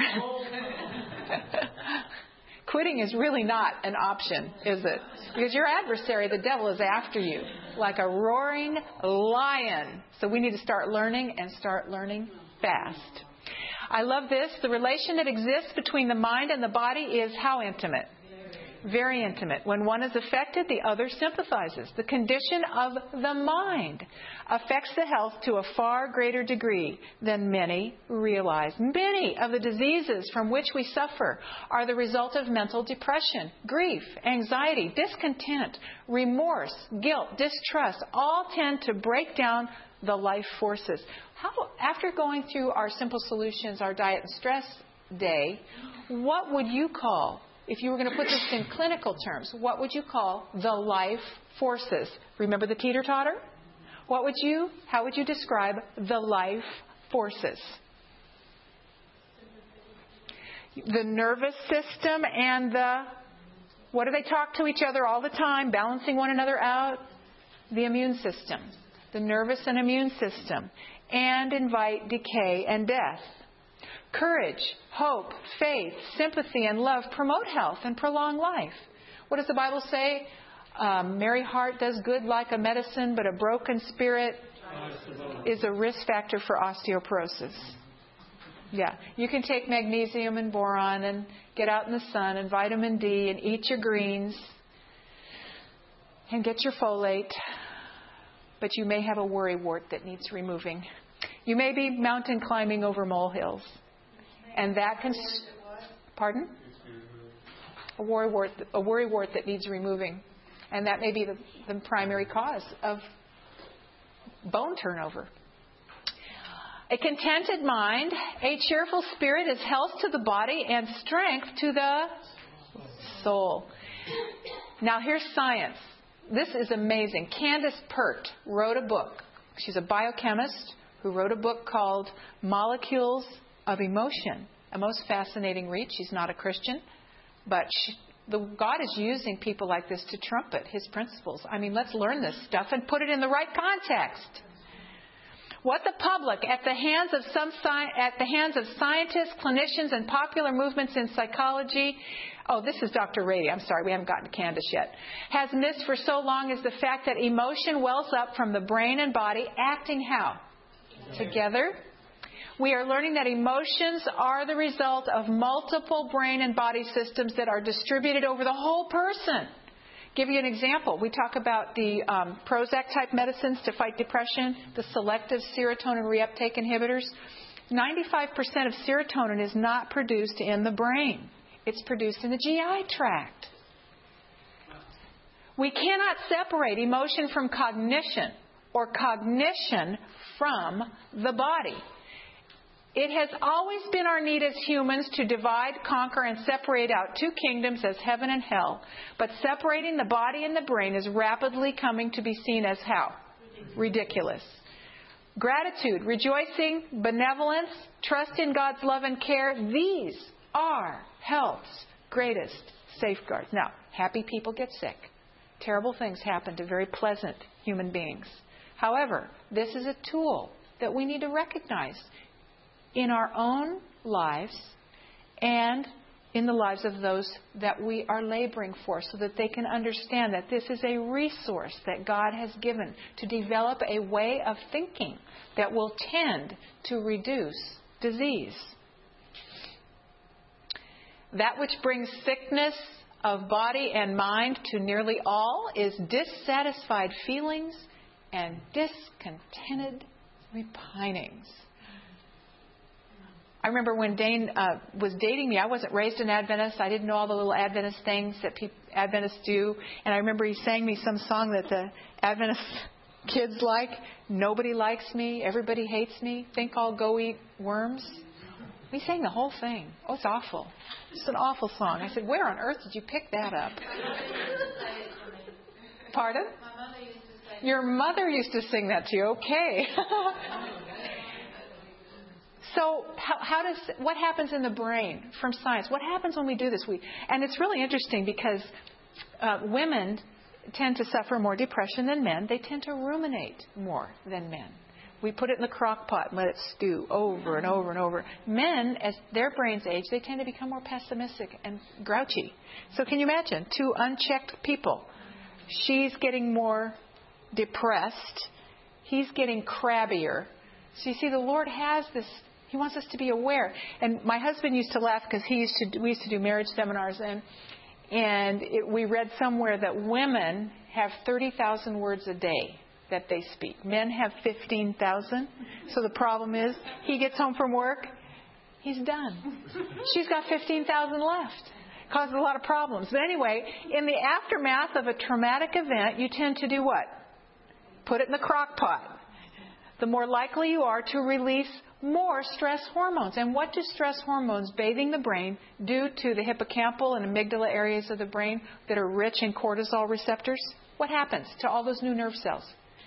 Quitting is really not an option, is it? Because your adversary, the devil, is after you like a roaring lion. So we need to start learning and start learning fast. I love this. The relation that exists between the mind and the body is how intimate? Very intimate. When one is affected, the other sympathizes. The condition of the mind affects the health to a far greater degree than many realize. Many of the diseases from which we suffer are the result of mental depression, grief, anxiety, discontent, remorse, guilt, distrust. All tend to break down the life forces. How, after going through our Simple Solutions, our Diet and Stress Day, what would you call, if you were going to put this in clinical terms, what would you call the life forces? Remember the teeter-totter? What would you, how would you describe the life forces? The nervous system and the, what do they talk to each other all the time, balancing one another out? The immune system. The nervous and immune system. And invite decay and death. Courage, hope, faith, sympathy, and love promote health and prolong life. What does the Bible say? Um, merry heart does good like a medicine, but a broken spirit is a risk factor for osteoporosis. Yeah, you can take magnesium and boron and get out in the sun and vitamin D and eat your greens and get your folate, but you may have a worry wart that needs removing. You may be mountain climbing over molehills. And that can, pardon? A worry wart, a worry wart that needs removing. And that may be the, the primary cause of bone turnover. A contented mind, a cheerful spirit is health to the body and strength to the soul. Now here's science. This is amazing. Candace Pert wrote a book. She's a biochemist who wrote a book called Molecules of Emotion. A most fascinating read. She's not a Christian, but she, the, God is using people like this to trumpet His principles. I mean, let's learn this stuff and put it in the right context. What the public, at the hands of some sci- at the hands of scientists, clinicians, and popular movements in psychology, oh, this is Doctor Rady. I'm sorry, we haven't gotten to Candace yet. Has missed for so long is the fact that emotion wells up from the brain and body, acting how? Together. We are learning that emotions are the result of multiple brain and body systems that are distributed over the whole person. Give you an example. We talk about the um, Prozac-type medicines to fight depression, the selective serotonin reuptake inhibitors. ninety-five percent of serotonin is not produced in the brain. It's produced in the G I tract. We cannot separate emotion from cognition or cognition from the body. It has always been our need as humans to divide, conquer, and separate out two kingdoms as heaven and hell. But separating the body and the brain is rapidly coming to be seen as how? Ridiculous. Gratitude, rejoicing, benevolence, trust in God's love and care, these are health's greatest safeguards. Now, happy people get sick. Terrible things happen to very pleasant human beings. However, this is a tool that we need to recognize in our own lives and in the lives of those that we are laboring for, so that they can understand that this is a resource that God has given to develop a way of thinking that will tend to reduce disease. That which brings sickness of body and mind to nearly all is dissatisfied feelings and discontented repinings. I remember when Dane uh, was dating me, I wasn't raised an Adventist. I didn't know all the little Adventist things that pe- Adventists do. And I remember he sang me some song that the Adventist kids like. Nobody likes me. Everybody hates me. Think I'll go eat worms. He sang the whole thing. Oh, it's awful. It's an awful song. I said, where on earth did you pick that up? Pardon? My mother used to say. Your mother used to sing that to you. Okay. So how, how does what happens in the brain from science? What happens when we do this? We and it's really interesting because uh, women tend to suffer more depression than men. They tend to ruminate more than men. We put it in the crock pot and let it stew over and over and over. Men, as their brains age, they tend to become more pessimistic and grouchy. So can you imagine two unchecked people? She's getting more depressed. He's getting crabbier. So you see, the Lord has this. He wants us to be aware. And my husband used to laugh because he used to. We used to do marriage seminars, and and it, we read somewhere that women have thirty thousand words a day that they speak. Men have fifteen thousand. So the problem is, he gets home from work, he's done. She's got fifteen thousand left. Causes a lot of problems. But anyway, in the aftermath of a traumatic event, you tend to do what? Put it in the crock pot. The more likely you are to release more stress hormones. And what do stress hormones bathing the brain do to the hippocampal and amygdala areas of the brain that are rich in cortisol receptors? What happens to all those new nerve cells?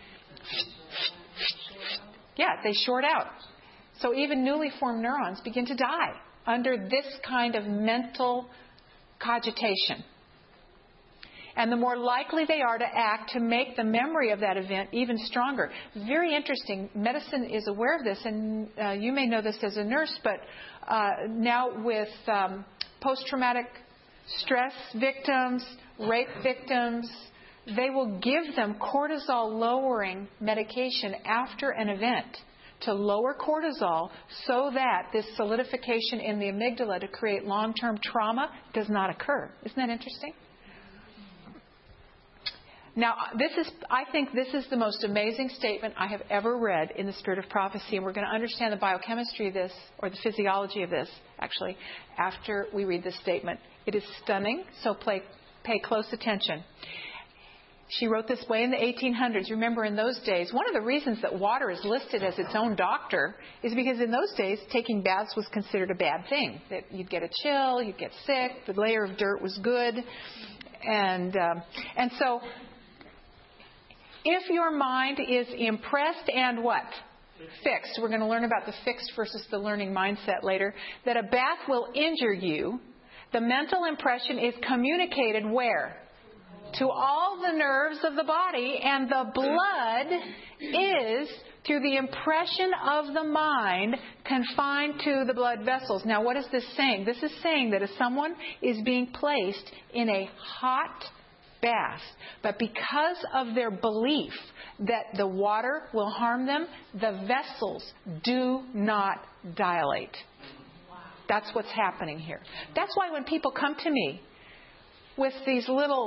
Yeah, they short out. So even newly formed neurons begin to die under this kind of mental cogitation. And the more likely they are to act to make the memory of that event even stronger. Very interesting. Medicine is aware of this, and uh, you may know this as a nurse, but uh, now with um, post-traumatic stress victims, rape victims, they will give them cortisol-lowering medication after an event to lower cortisol so that this solidification in the amygdala to create long-term trauma does not occur. Isn't that interesting? Now, this is, I think this is the most amazing statement I have ever read in the Spirit of Prophecy, and we're going to understand the biochemistry of this, or the physiology of this, actually, after we read this statement. It is stunning, so play, pay close attention. She wrote this way in the eighteen hundreds. Remember, in those days, one of the reasons that water is listed as its own doctor is because in those days, taking baths was considered a bad thing. That you'd get a chill, you'd get sick, the layer of dirt was good, and um, and so. If your mind is impressed and what? Fixed. We're going to learn about the fixed versus the learning mindset later. That a bath will injure you. The mental impression is communicated where? To all the nerves of the body, and the blood is, through the impression of the mind, confined to the blood vessels. Now, what is this saying? This is saying that if someone is being placed in a hot bath. But because of their belief that the water will harm them, the vessels do not dilate. That's what's happening here. That's why when people come to me with these little,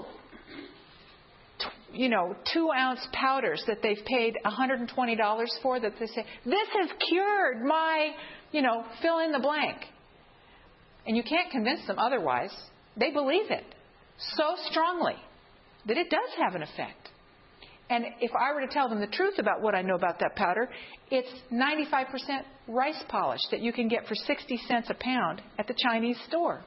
you know, two-ounce powders that they've paid one hundred twenty dollars for, that they say, this has cured my, you know, fill in the blank. And you can't convince them otherwise. They believe it so strongly that it does have an effect. And if I were to tell them the truth about what I know about that powder, it's ninety-five percent rice polish that you can get for sixty cents a pound at the Chinese store.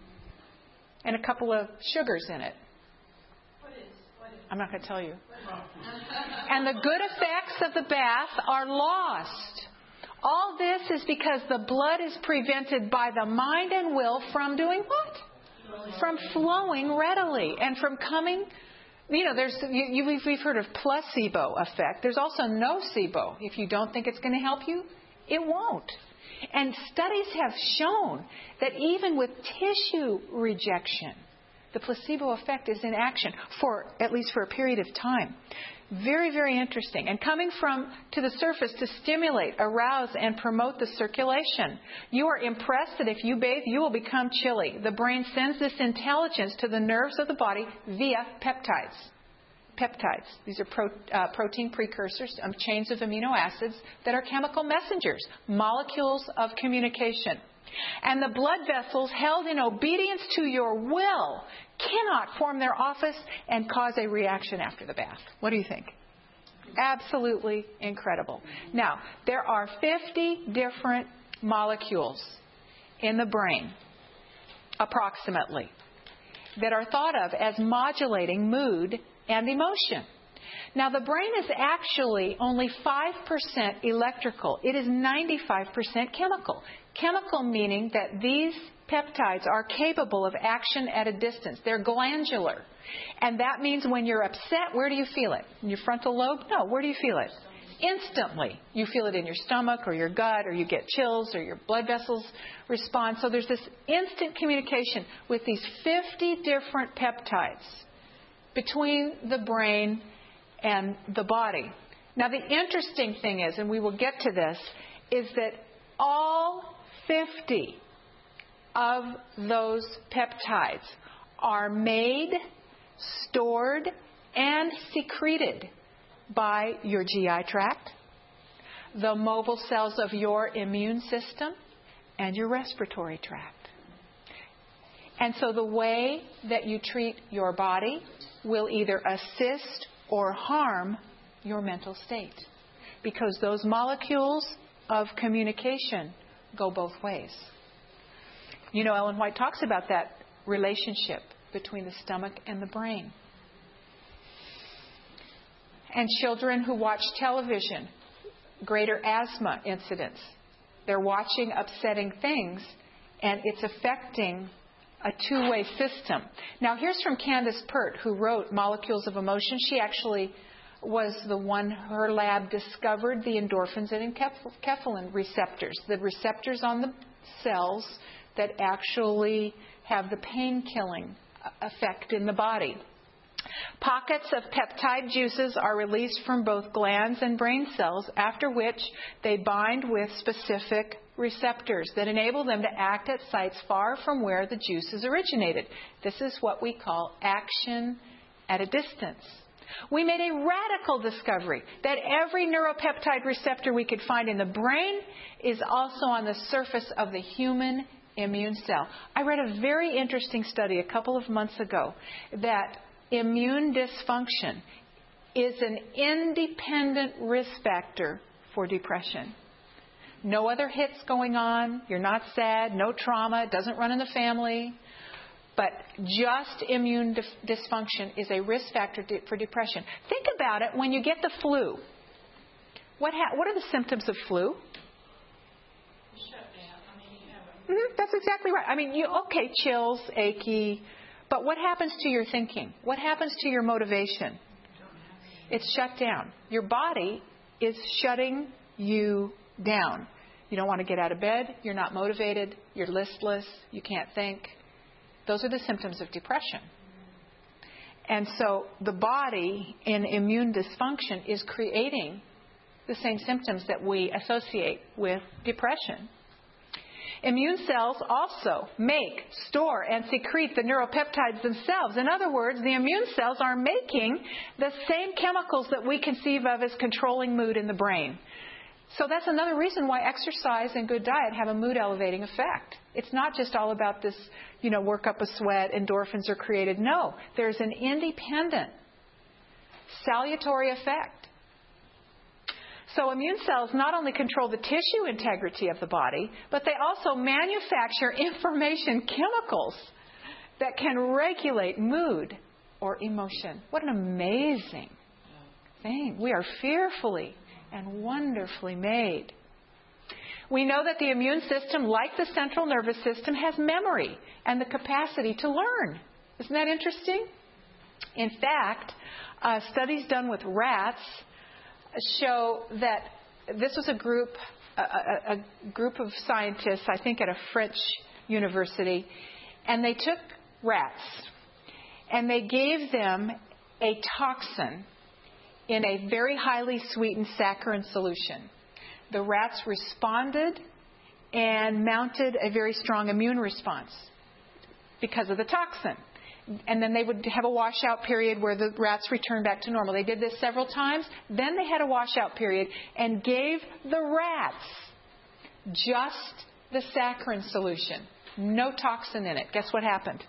And a couple of sugars in it. What is, what is, I'm not going to tell you. And the good effects of the bath are lost. All this is because the blood is prevented by the mind and will from doing what? From flowing readily and from coming. You know, there's you, you, we've heard of placebo effect. There's also nocebo. If you don't think it's going to help you, it won't. And studies have shown that even with tissue rejection, the placebo effect is in action for at least for a period of time. Very, very interesting. And coming from to the surface to stimulate, arouse, and promote the circulation. You are impressed that if you bathe, you will become chilly. The brain sends this intelligence to the nerves of the body via peptides. Peptides. These are pro, uh, protein precursors, um, chains of amino acids that are chemical messengers, molecules of communication. And the blood vessels held in obedience to your will cannot form their office and cause a reaction after the bath. What do you think? Absolutely incredible. Now, there are fifty different molecules in the brain, approximately, that are thought of as modulating mood and emotion. Now, the brain is actually only five percent electrical. It is ninety-five percent chemical. Chemical meaning that these peptides are capable of action at a distance. They're glandular. And that means when you're upset, where do you feel it? In your frontal lobe? No, where do you feel it? Instantly. You feel it in your stomach or your gut, or you get chills, or your blood vessels respond. So there's this instant communication with these fifty different peptides between the brain and the body. Now, the interesting thing is, and we will get to this, is that all fifty of those peptides are made, stored, and secreted by your G I tract, the mobile cells of your immune system, and your respiratory tract. And so the way that you treat your body will either assist or harm your mental state, because those molecules of communication go both ways. You know, Ellen White talks about that relationship between the stomach and the brain. And children who watch television, greater asthma incidence. They're watching upsetting things, and it's affecting a two-way system. Now, here's from Candace Pert, who wrote Molecules of Emotion. She actually was the one, her lab discovered the endorphins and enkephalin receptors, the receptors on the cells that actually have the pain-killing effect in the body. Pockets of peptide juices are released from both glands and brain cells, after which they bind with specific receptors that enable them to act at sites far from where the juices originated. This is what we call action at a distance. We made a radical discovery that every neuropeptide receptor we could find in the brain is also on the surface of the human immune cell. I read a very interesting study a couple of months ago that immune dysfunction is an independent risk factor for depression. No other hits going on. You're not sad. No trauma. It doesn't run in the family. But just immune dysfunction is a risk factor for depression. Think about it when you get the flu. What ha- what are the symptoms of flu? Mm-hmm, that's exactly right. I mean, you okay, chills, achy, but what happens to your thinking? What happens to your motivation? It's shut down. Your body is shutting you down. You don't want to get out of bed. You're not motivated. You're listless. You can't think. Those are the symptoms of depression. And so the body in immune dysfunction is creating the same symptoms that we associate with depression. Immune cells also make, store, and secrete the neuropeptides themselves. In other words, the immune cells are making the same chemicals that we conceive of as controlling mood in the brain. So that's another reason why exercise and good diet have a mood-elevating effect. It's not just all about this, you know, work up a sweat, endorphins are created. No, there's an independent, salutary effect. So immune cells not only control the tissue integrity of the body, but they also manufacture information chemicals that can regulate mood or emotion. What an amazing thing. We are fearfully and wonderfully made. We know that the immune system, like the central nervous system, has memory and the capacity to learn. Isn't that interesting? In fact, uh, studies done with rats show that this was a group, a, a, a group of scientists, I think at a French university, and they took rats and they gave them a toxin in a very highly sweetened saccharin solution. The rats responded and mounted a very strong immune response because of the toxin. And then they would have a washout period where the rats returned back to normal. They did this several times. Then they had a washout period and gave the rats just the saccharin solution. No toxin in it. Guess what happened?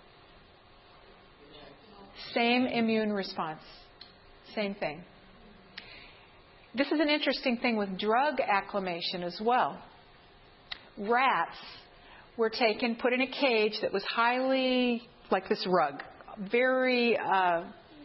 Same immune response. Same thing. This is an interesting thing with drug acclimation as well. Rats were taken, put in a cage that was highly, like this rug, very, uh,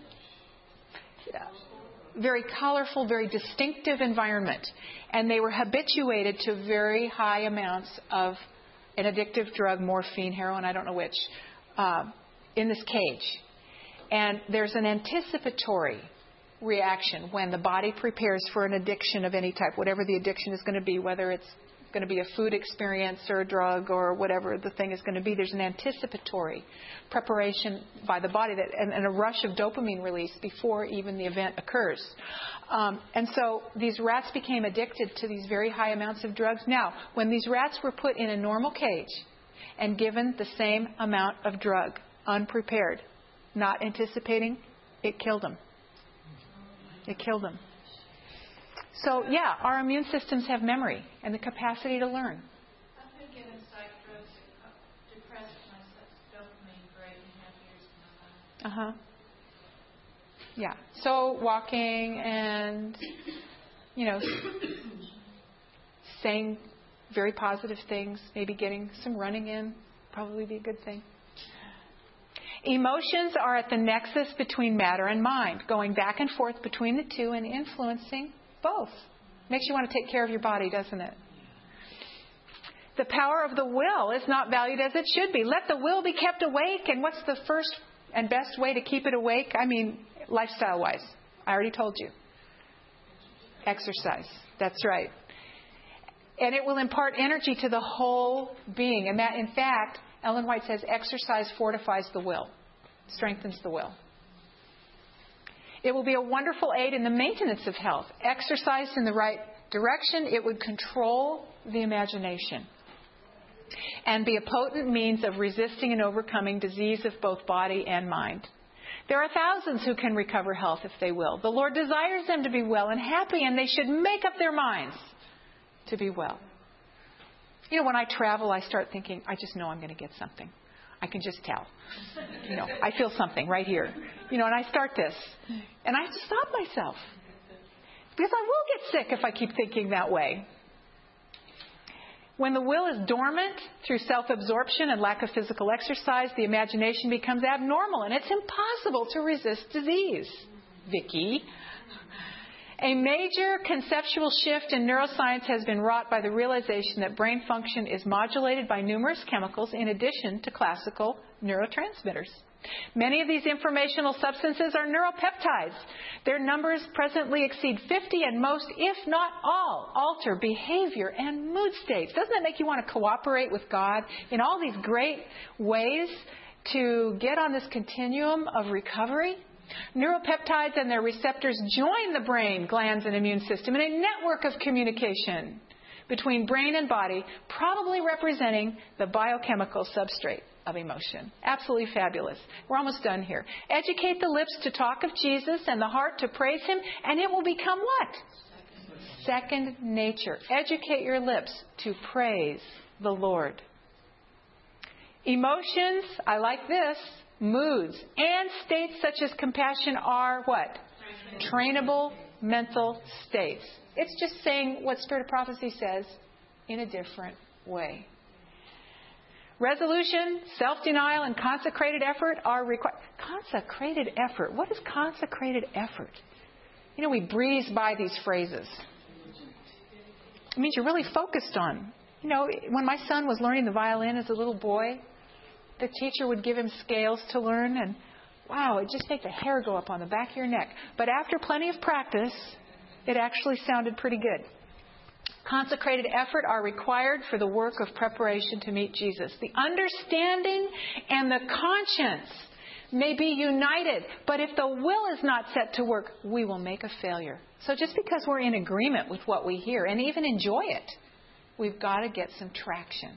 very colorful, very distinctive environment. And they were habituated to very high amounts of an addictive drug, morphine, heroin, I don't know which, uh, in this cage. And there's an anticipatory reaction when the body prepares for an addiction of any type, whatever the addiction is going to be, whether it's going to be a food experience or a drug or whatever the thing is going to be. There's an anticipatory preparation by the body that, and, and a rush of dopamine release before even the event occurs. Um, and so these rats became addicted to these very high amounts of drugs. Now, when these rats were put in a normal cage and given the same amount of drug, unprepared, not anticipating, it killed them. It killed them. So, yeah, our immune systems have memory and the capacity to learn. I've been given psych drugs that depressed my dopamine for eight and a half years of my life. Uh-huh. Yeah. So walking and, you know, saying very positive things, maybe getting some running in, probably be a good thing. Emotions are at the nexus between matter and mind, going back and forth between the two and influencing both. Makes you want to take care of your body, doesn't it? The power of the will is not valued as it should be. Let the will be kept awake. And what's the first and best way to keep it awake? I mean, lifestyle-wise. I already told you. Exercise. That's right. And it will impart energy to the whole being. And that, in fact, Ellen White says exercise fortifies the will, strengthens the will. It will be a wonderful aid in the maintenance of health. Exercised in the right direction, it would control the imagination and be a potent means of resisting and overcoming disease of both body and mind. There are thousands who can recover health if they will. The Lord desires them to be well and happy, and they should make up their minds to be well. You know, when I travel, I start thinking, I just know I'm going to get something. I can just tell. You know, I feel something right here. You know, and I start this. And I have to stop myself. Because I will get sick if I keep thinking that way. When the will is dormant through self-absorption and lack of physical exercise, the imagination becomes abnormal, and it's impossible to resist disease. Vicky. A major conceptual shift in neuroscience has been wrought by the realization that brain function is modulated by numerous chemicals in addition to classical neurotransmitters. Many of these informational substances are neuropeptides. Their numbers presently exceed fifty, and most, if not all, alter behavior and mood states. Doesn't that make you want to cooperate with God in all these great ways to get on this continuum of recovery? Neuropeptides and their receptors join the brain, glands, and immune system in a network of communication between brain and body, probably representing the biochemical substrate of emotion. Absolutely fabulous. We're almost done here. Educate the lips to talk of Jesus and the heart to praise Him, and it will become what? Second nature. Educate your lips to praise the Lord. Emotions, I like this, moods, and states such as compassion are what? Trainable mental states. It's just saying what Spirit of Prophecy says in a different way. Resolution, self-denial, and consecrated effort are required. Consecrated effort. What is consecrated effort? You know, we breeze by these phrases. It means you're really focused on. You know, when my son was learning the violin as a little boy, the teacher would give him scales to learn, and wow, it just made the hair go up on the back of your neck. But after plenty of practice, it actually sounded pretty good. Consecrated effort are required for the work of preparation to meet Jesus. The understanding and the conscience may be united, but if the will is not set to work, we will make a failure. So just because we're in agreement with what we hear and even enjoy it, we've got to get some traction.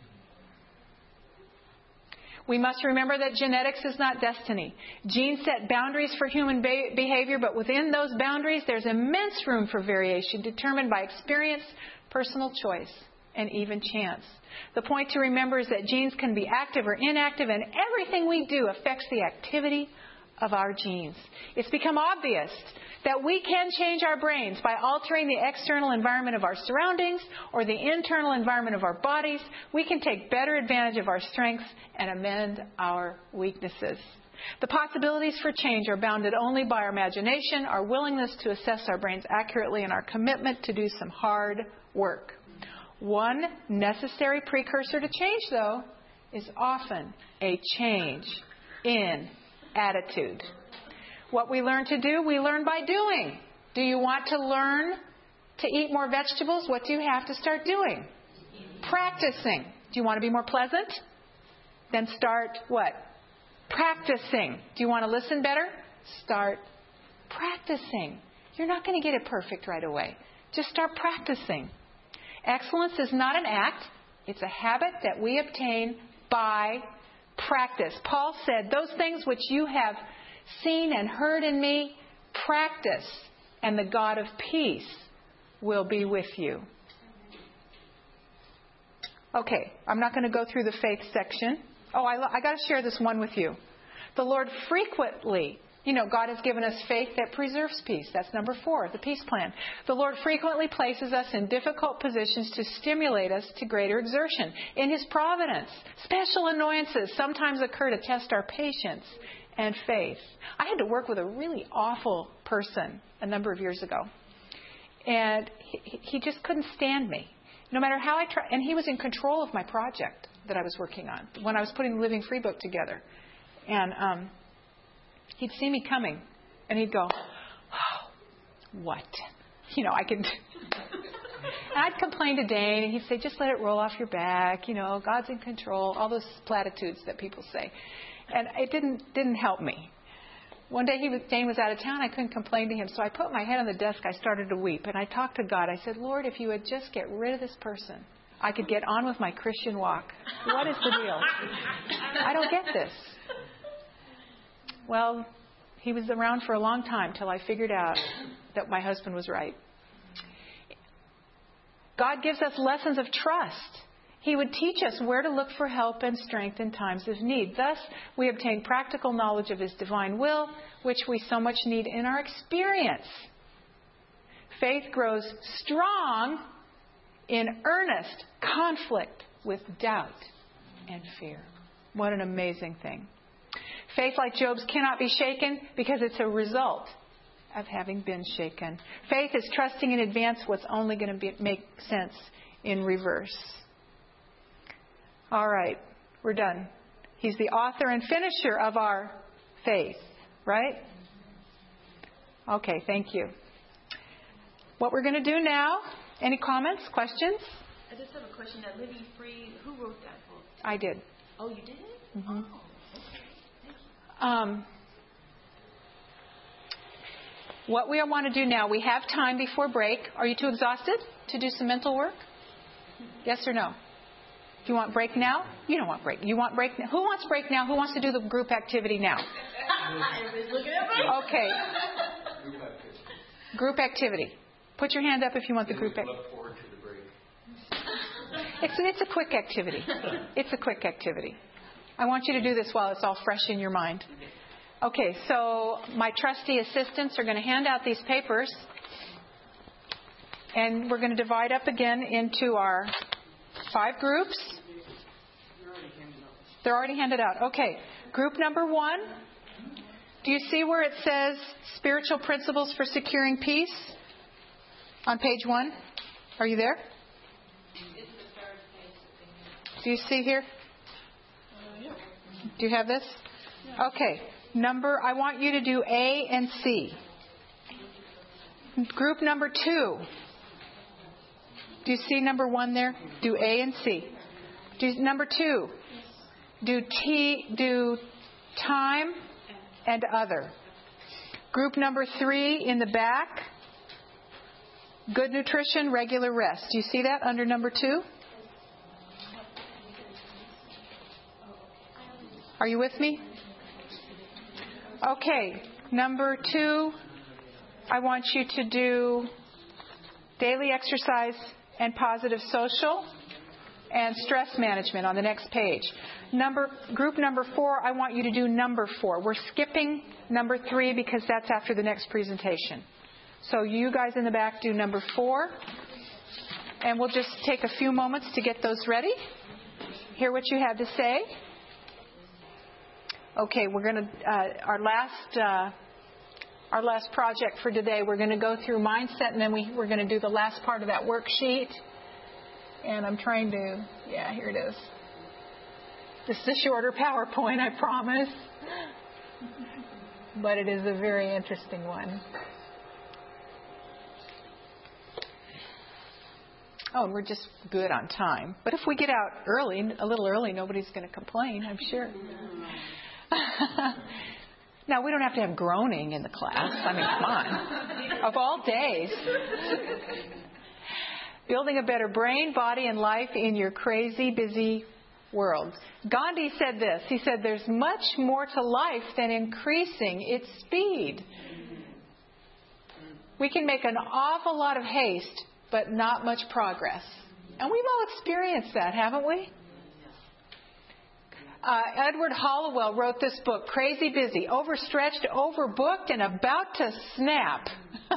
We must remember that genetics is not destiny. Genes set boundaries for human be- behavior, but within those boundaries, there's immense room for variation determined by experience, personal choice, and even chance. The point to remember is that genes can be active or inactive, and everything we do affects the activity of our genes. It's become obvious that we can change our brains by altering the external environment of our surroundings or the internal environment of our bodies. We can take better advantage of our strengths and amend our weaknesses. The possibilities for change are bounded only by our imagination, our willingness to assess our brains accurately, and our commitment to do some hard work. One necessary precursor to change, though, is often a change in attitude. What we learn to do, we learn by doing. Do you want to learn to eat more vegetables? What do you have to start doing? Practicing. Do you want to be more pleasant? Then start what? Practicing. Do you want to listen better? Start practicing. You're not going to get it perfect right away. Just start practicing. Excellence is not an act. It's a habit that we obtain by practice. Paul said, those things which you have seen and heard in me, practice, and the God of peace will be with you. Okay, I'm not going to go through the faith section. Oh, I, I got to share this one with you. The Lord frequently, you know, God has given us faith that preserves peace. That's number four, the peace plan. The Lord frequently places us in difficult positions to stimulate us to greater exertion. In His providence, special annoyances sometimes occur to test our patience and faith. I had to work with a really awful person a number of years ago. And he, he just couldn't stand me. No matter how I tried. And he was in control of my project that I was working on when I was putting the Living Free book together. And um, he'd see me coming. And he'd go, oh, what? You know, I could... I'd complain to Dane, and he'd say, just let it roll off your back. You know, God's in control. All those platitudes that people say. And it didn't didn't help me. One day he was, Dane was out of town. I couldn't complain to him. So I put my head on the desk. I started to weep. And I talked to God. I said, Lord, if you would just get rid of this person, I could get on with my Christian walk. What is the deal? I don't get this. Well, he was around for a long time till I figured out that my husband was right. God gives us lessons of trust. He would teach us where to look for help and strength in times of need. Thus, we obtain practical knowledge of His divine will, which we so much need in our experience. Faith grows strong in earnest conflict with doubt and fear. What an amazing thing. Faith like Job's cannot be shaken because it's a result of having been shaken. Faith is trusting in advance what's only going to be, make sense in reverse. All right, we're done. He's the author and finisher of our faith, right? Okay, thank you. What we're going to do now, any comments, questions? I just have a question. That Living Free, who wrote that book? I did. Oh, you did? Mm-hmm. Oh, okay. Thank you. Um, what we want to do now, we have time before break. Are you too exhausted to do some mental work? Yes or no? Do you want break now? You don't want break. You want break now? Who wants break now? Who wants to do the group activity now? Everybody's looking at me. Okay. Group activity. Put your hand up if you want the group activity. Look forward to the break. It's, it's a quick activity. It's a quick activity. I want you to do this while it's all fresh in your mind. Okay, so my trusty assistants are going to hand out these papers. And we're going to divide up again into our five groups. They're already handed out. Okay, group number one. Do you see where it says Spiritual Principles for Securing Peace? On page one. Are you there? Do you see here? Do you have this? Okay. Number, I want you to do A and C. Group number two. Do you see number one there? Do A and C. Do number two. Do T. Do time and other. Group number three in the back. Good nutrition, regular rest. Do you see that under number two? Are you with me? Okay. Number two, I want you to do daily exercise and positive social and stress management on the next page. Number group number four, I want you to do number four. We're skipping number three because that's after the next presentation. So you guys in the back do number four. And we'll just take a few moments to get those ready. Hear what you had to say. Okay, we're going to, uh, our last, uh, our last project for today, we're going to go through mindset, and then we, we're going to do the last part of that worksheet. And I'm trying to, yeah, here it is. This is a shorter PowerPoint, I promise. But it is a very interesting one. Oh, and we're just good on time. But if we get out early, a little early, nobody's going to complain, I'm sure. Now, we don't have to have groaning in the class. I mean, come on. Of all days. Building a better brain, body, and life in your crazy, busy world. Gandhi said this. He said, there's much more to life than increasing its speed. We can make an awful lot of haste, but not much progress. And we've all experienced that, haven't we? Uh, Edward Hollowell wrote this book, Crazy Busy, Overstretched, Overbooked, and About to Snap.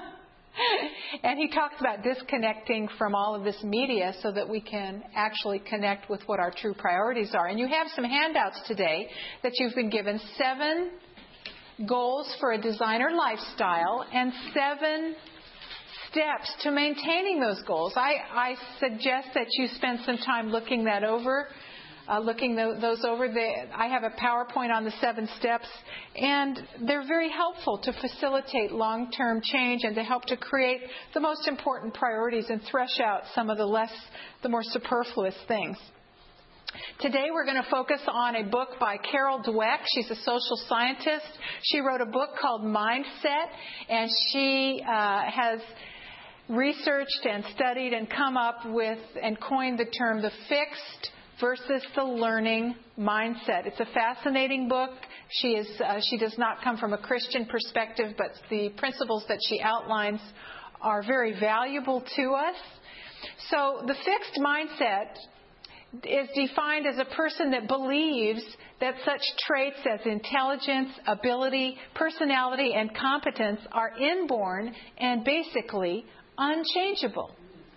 And he talks about disconnecting from all of this media so that we can actually connect with what our true priorities are. And you have some handouts today that you've been given, seven goals for a designer lifestyle and seven steps to maintaining those goals. I, I suggest that you spend some time looking that over. Uh, looking th- those over. The, I have a PowerPoint on the seven steps, and they're very helpful to facilitate long-term change and to help to create the most important priorities and thresh out some of the less, the more superfluous things. Today we're going to focus on a book by Carol Dweck. She's a social scientist. She wrote a book called Mindset, and she uh, has researched and studied and come up with and coined the term the fixed versus the learning mindset. It's a fascinating book. She is uh, she does not come from a Christian perspective, but the principles that she outlines are very valuable to us. So the fixed mindset is defined as a person that believes that such traits as intelligence, ability, personality, and competence are inborn and basically unchangeable.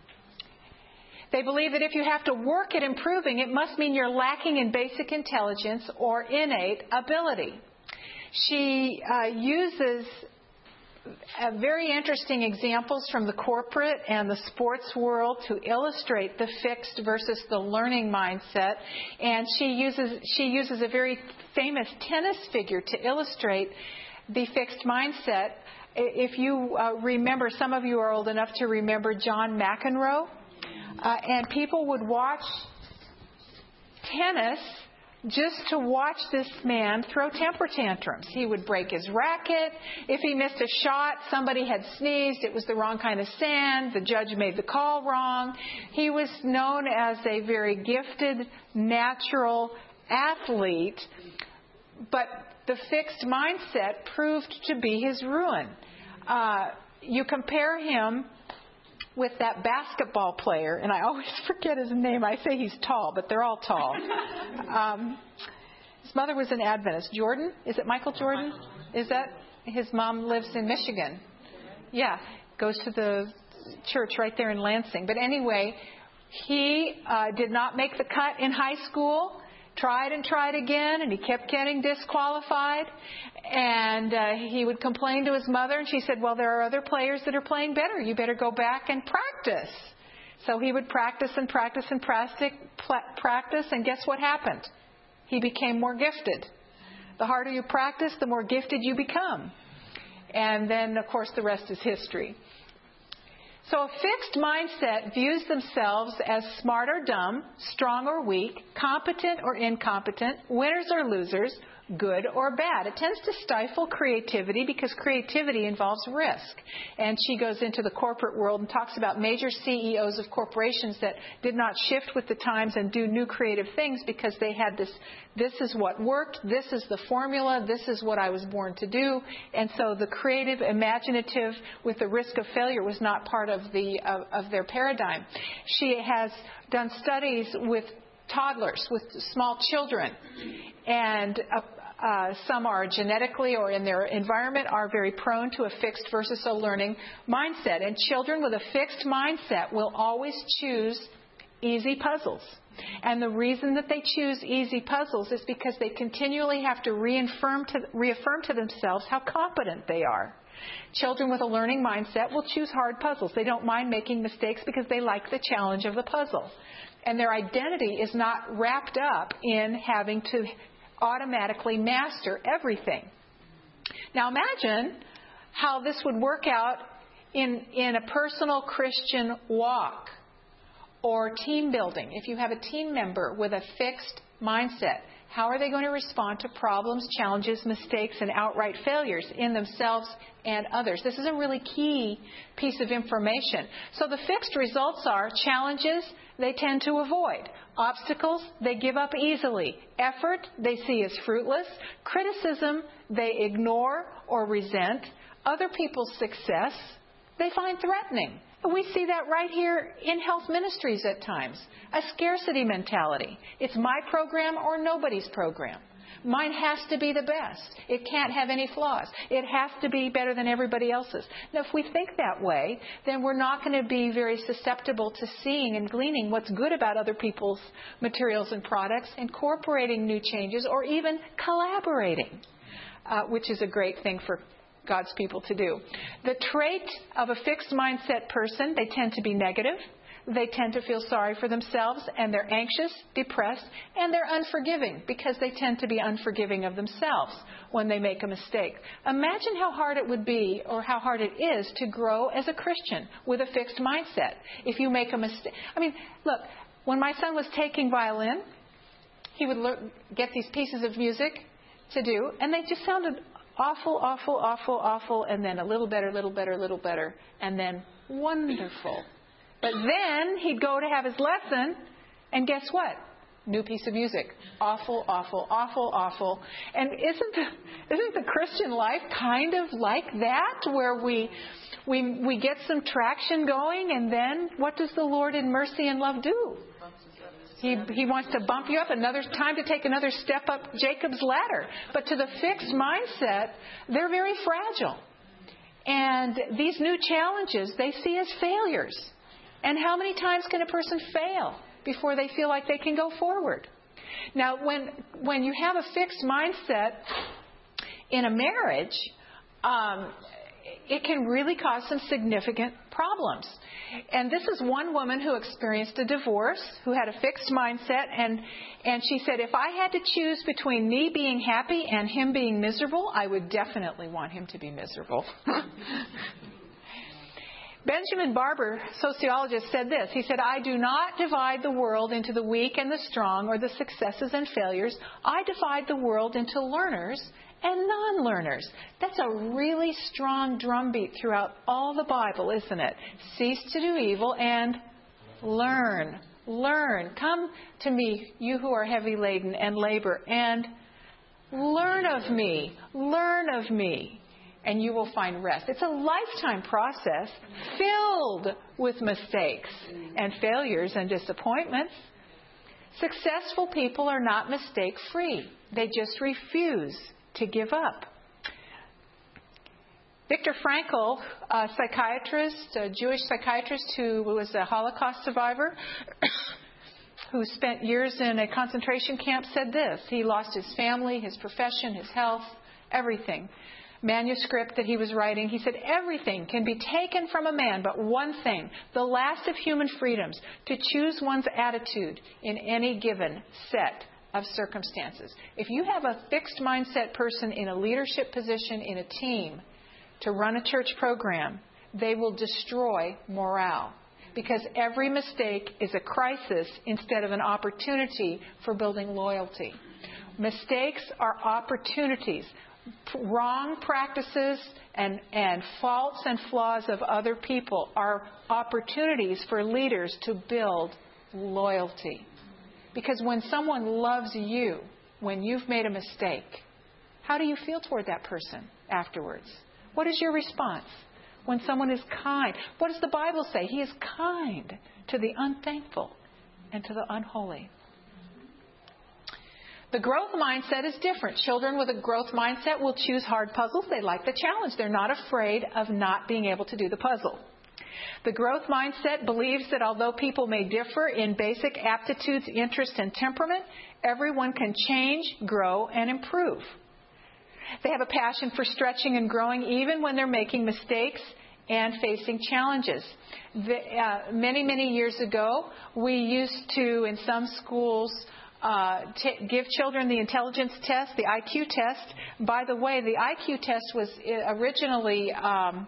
They believe that if you have to work at improving, it must mean you're lacking in basic intelligence or innate ability. She uh, uses uh, very interesting examples from the corporate and the sports world to illustrate the fixed versus the learning mindset. And she uses she uses a very famous tennis figure to illustrate the fixed mindset. If you uh, remember, some of you are old enough to remember John McEnroe. Uh, and people would watch tennis just to watch this man throw temper tantrums. He would break his racket. If he missed a shot, somebody had sneezed. It was the wrong kind of sand. The judge made the call wrong. He was known as a very gifted, natural athlete, but the fixed mindset proved to be his ruin. Uh, you compare him with that basketball player, and I always forget his name. I say he's tall, but they're all tall. Um, his mother was an Adventist. Jordan? Is it Michael Jordan? Is that? His mom lives in Michigan. Yeah, goes to the church right there in Lansing. But anyway, he uh, did not make the cut in high school. Tried and tried again, and he kept getting disqualified. And uh, he would complain to his mother, and she said, well, there are other players that are playing better. You better go back and practice. So he would practice and practice and practice, practice, and guess what happened? He became more gifted. The harder you practice, the more gifted you become. And then, of course, the rest is history. So a fixed mindset views themselves as smart or dumb, strong or weak, competent or incompetent, winners or losers, good or bad. It tends to stifle creativity because creativity involves risk. And she goes into the corporate world and talks about major C E Os of corporations that did not shift with the times and do new creative things because they had this, this is what worked, this is the formula, this is what I was born to do. And so the creative, imaginative with the risk of failure was not part of the of, of their paradigm. She has done studies with toddlers, with small children, and uh, uh, some are genetically or in their environment are very prone to a fixed versus a learning mindset. And children with a fixed mindset will always choose easy puzzles. And the reason that they choose easy puzzles is because they continually have to reaffirm to, reaffirm to themselves how competent they are. Children with a learning mindset will choose hard puzzles. They don't mind making mistakes because they like the challenge of the puzzle. And their identity is not wrapped up in having to automatically master everything. Now imagine how this would work out in, in a personal Christian walk or team building. If you have a team member with a fixed mindset, how are they going to respond to problems, challenges, mistakes, and outright failures in themselves and others? This is a really key piece of information. So the fixed results are challenges they tend to avoid. Obstacles they give up easily. Effort they see as fruitless. Criticism they ignore or resent. Other people's success they find threatening. We see that right here in health ministries at times. A scarcity mentality. It's my program or nobody's program. Mine has to be the best. It can't have any flaws. It has to be better than everybody else's. Now, if we think that way, then we're not going to be very susceptible to seeing and gleaning what's good about other people's materials and products, incorporating new changes, or even collaborating, uh, which is a great thing for God's people to do. The trait of a fixed mindset person, they tend to be negative. They tend to feel sorry for themselves, and they're anxious, depressed, and they're unforgiving because they tend to be unforgiving of themselves when they make a mistake. Imagine how hard it would be or how hard it is to grow as a Christian with a fixed mindset. If you make a mistake. I mean, look, when my son was taking violin, he would learn, get these pieces of music to do, and they just sounded awful, awful, awful, awful, and then a little better, little better, little better, and then wonderful. But then he'd go to have his lesson, and guess what? New piece of music. Awful, awful, awful, awful. And isn't the, isn't the Christian life kind of like that, where we we we get some traction going, and then what does the Lord in mercy and love do? He he wants to bump you up. Another time to take another step up Jacob's ladder. But to the fixed mindset, they're very fragile. And these new challenges, they see as failures. And how many times can a person fail before they feel like they can go forward? Now, when when you have a fixed mindset in a marriage, um, it can really cause some significant problems. And this is one woman who experienced a divorce, who had a fixed mindset, and and she said, if I had to choose between me being happy and him being miserable, I would definitely want him to be miserable. Benjamin Barber, sociologist, said this. He said, I do not divide the world into the weak and the strong or the successes and failures. I divide the world into learners and non-learners. That's a really strong drumbeat throughout all the Bible, isn't it? Cease to do evil and learn. Learn. Come to me, you who are heavy laden, and labor, and learn of me. Learn of me. And you will find rest. It's a lifetime process filled with mistakes and failures and disappointments. Successful people are not mistake-free. They just refuse to give up. Viktor Frankl, a psychiatrist, a Jewish psychiatrist who was a Holocaust survivor, who spent years in a concentration camp, said this. He lost his family, his profession, his health, everything. Manuscript that he was writing, he said, everything can be taken from a man but one thing, the last of human freedoms, to choose one's attitude in any given set of circumstances. If you have a fixed mindset person in a leadership position in a team to run a church program, they will destroy morale. Because every mistake is a crisis instead of an opportunity for building loyalty. Mistakes are opportunities. Wrong practices and, and faults and flaws of other people are opportunities for leaders to build loyalty. Because when someone loves you, when you've made a mistake, how do you feel toward that person afterwards? What is your response? When someone is kind, what does the Bible say? He is kind to the unthankful and to the unholy. The growth mindset is different. Children with a growth mindset will choose hard puzzles. They like the challenge. They're not afraid of not being able to do the puzzle. The growth mindset believes that although people may differ in basic aptitudes, interests, and temperament, everyone can change, grow, and improve. They have a passion for stretching and growing even when they're making mistakes and facing challenges. The, uh, many, many years ago, we used to, in some schools, Uh, t- give children the intelligence test, the I Q test. By the way, the I Q test was originally um,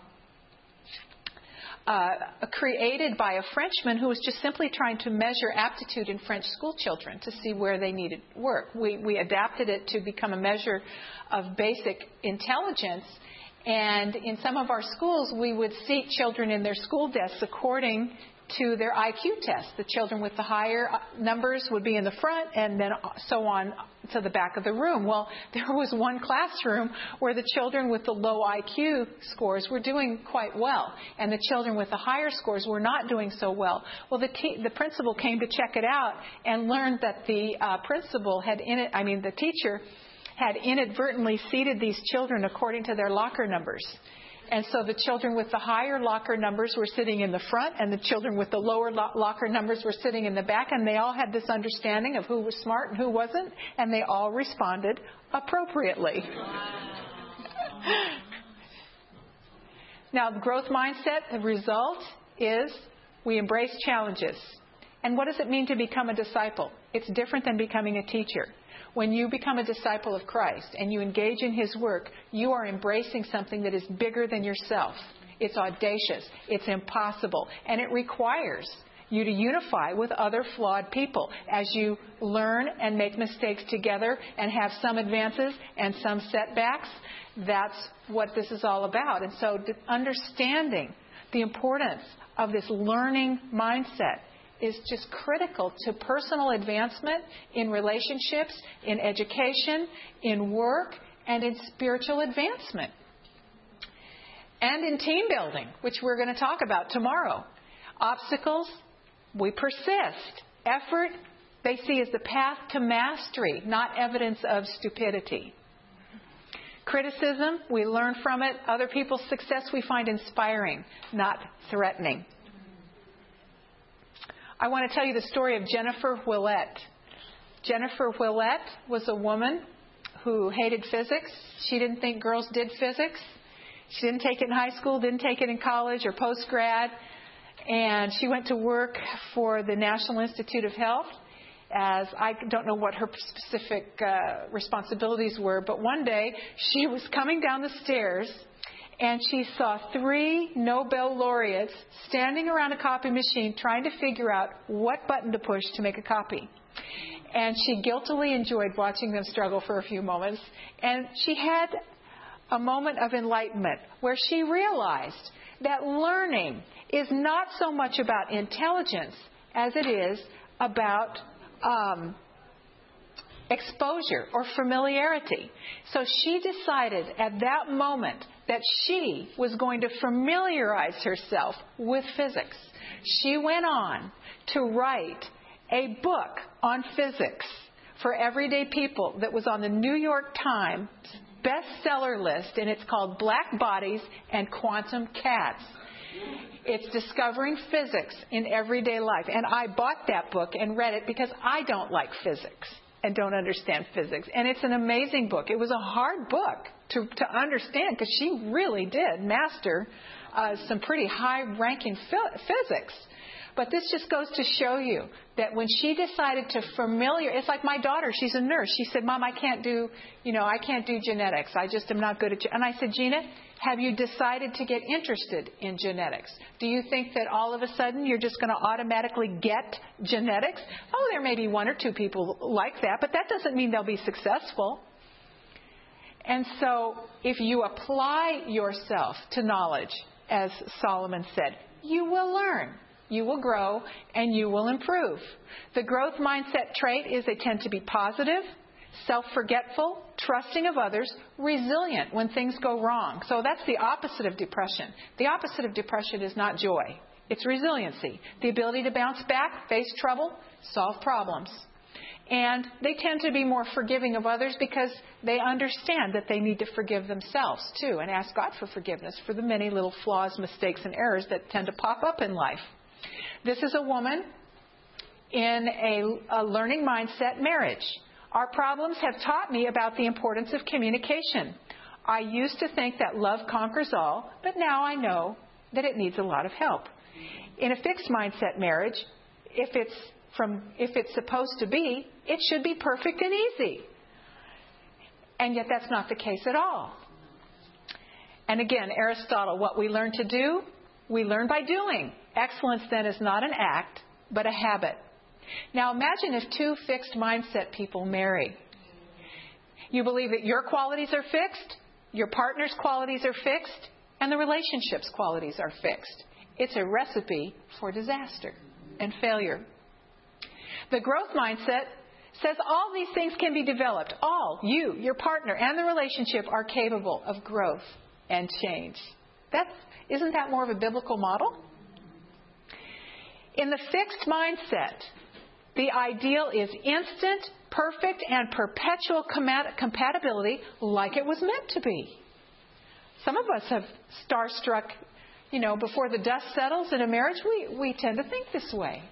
uh, created by a Frenchman who was just simply trying to measure aptitude in French school children to see where they needed work. We, we adapted it to become a measure of basic intelligence. And in some of our schools, we would seat children in their school desks according to their I Q test. The children with the higher numbers would be in the front and then so on to the back of the room. Well, there was one classroom where the children with the low I Q scores were doing quite well and the children with the higher scores were not doing so well. Well, the, te- the principal came to check it out and learned that the uh, principal had in it, I mean the teacher had inadvertently seated these children according to their locker numbers. And so the children with the higher locker numbers were sitting in the front and the children with the lower lo- locker numbers were sitting in the back, and they all had this understanding of who was smart and who wasn't, and they all responded appropriately. Now, the growth mindset, the result is we embrace challenges. And what does it mean to become a disciple? It's different than becoming a teacher. When you become a disciple of Christ and you engage in His work, you are embracing something that is bigger than yourself. It's audacious. It's impossible. And it requires you to unify with other flawed people as you learn and make mistakes together and have some advances and some setbacks. That's what this is all about. And so understanding the importance of this learning mindset is just critical to personal advancement in relationships, in education, in work, and in spiritual advancement. And in team building, which we're going to talk about tomorrow. Obstacles, we persist. Effort, they see as the path to mastery, not evidence of stupidity. Criticism, we learn from it. Other people's success we find inspiring, not threatening. I want to tell you the story of Jennifer Willett. Jennifer Willett was a woman who hated physics. She didn't think girls did physics. She didn't take it in high school, didn't take it in college or post-grad. And she went to work for the National Institute of Health. As I don't know what her specific uh, responsibilities were, but one day she was coming down the stairs and she saw three Nobel laureates standing around a copy machine trying to figure out what button to push to make a copy. And she guiltily enjoyed watching them struggle for a few moments. And she had a moment of enlightenment where she realized that learning is not so much about intelligence as it is about um, exposure or familiarity. So she decided at that moment that she was going to familiarize herself with physics. She went on to write a book on physics for everyday people that was on the New York Times bestseller list, and it's called Black Bodies and Quantum Cats. It's discovering physics in everyday life. And I bought that book and read it because I don't like physics and don't understand physics. And it's an amazing book. It was a hard book to, to understand because she really did master uh, some pretty high-ranking ph- physics. But this just goes to show you that when she decided to familiar, it's like my daughter, she's a nurse. She said, Mom, I can't do, you know, I can't do genetics. I just am not good at, ge-. And I said, Gina, have you decided to get interested in genetics? Do you think that all of a sudden you're just going to automatically get genetics? Oh, there may be one or two people like that, but that doesn't mean they'll be successful. And so if you apply yourself to knowledge, as Solomon said, you will learn. You will grow and you will improve. The growth mindset trait is they tend to be positive, self-forgetful, trusting of others, resilient when things go wrong. So that's the opposite of depression. The opposite of depression is not joy. It's resiliency. The ability to bounce back, face trouble, solve problems. And they tend to be more forgiving of others because they understand that they need to forgive themselves too and ask God for forgiveness for the many little flaws, mistakes, and errors that tend to pop up in life. This is a woman in a, a learning mindset marriage. Our problems have taught me about the importance of communication. I used to think that love conquers all, but now I know that it needs a lot of help. In a fixed mindset marriage, if it's from if it's supposed to be, it should be perfect and easy. And yet that's not the case at all. And again, Aristotle, what we learn to do, we learn by doing. Excellence then is not an act, but a habit. Now imagine if two fixed mindset people marry. You believe that your qualities are fixed, your partner's qualities are fixed, and the relationship's qualities are fixed. It's a recipe for disaster and failure. The growth mindset says all these things can be developed. All, you, your partner, and the relationship are capable of growth and change. That's, isn't that more of a biblical model? In the fixed mindset, the ideal is instant, perfect, and perpetual compatibility like it was meant to be. Some of us have starstruck, you know, before the dust settles in a marriage, we, we tend to think this way.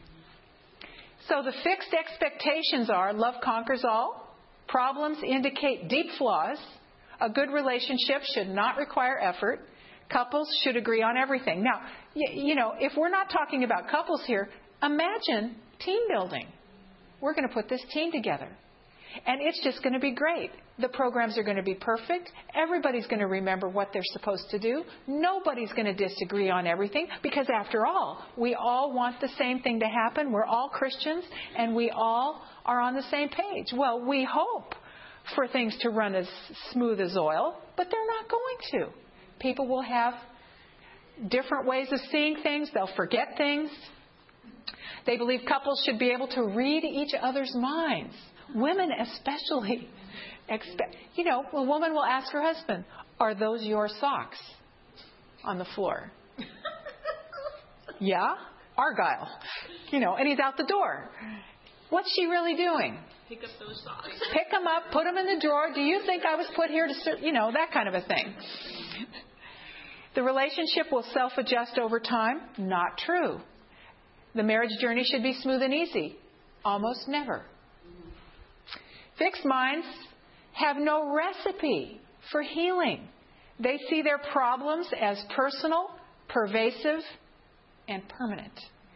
So the fixed expectations are love conquers all, problems indicate deep flaws, a good relationship should not require effort, couples should agree on everything. Now, you know, if we're not talking about couples here, imagine team building. We're going to put this team together. And it's just going to be great. The programs are going to be perfect. Everybody's going to remember what they're supposed to do. Nobody's going to disagree on everything because, after all, we all want the same thing to happen. We're all Christians and we all are on the same page. Well, we hope for things to run as smooth as oil, but they're not going to. People will have different ways of seeing things. They'll forget things. They believe couples should be able to read each other's minds. Women especially. Expect, you know, a woman will ask her husband, are those your socks on the floor? Yeah? Argyle. You know, and he's out the door. What's she really doing? Pick up those socks. Pick them up, put them in the drawer. Do you think I was put here to serve? You know, that kind of a thing. The relationship will self-adjust over time. Not true. The marriage journey should be smooth and easy. Almost never. Fixed minds have no recipe for healing. They see their problems as personal, pervasive, and permanent.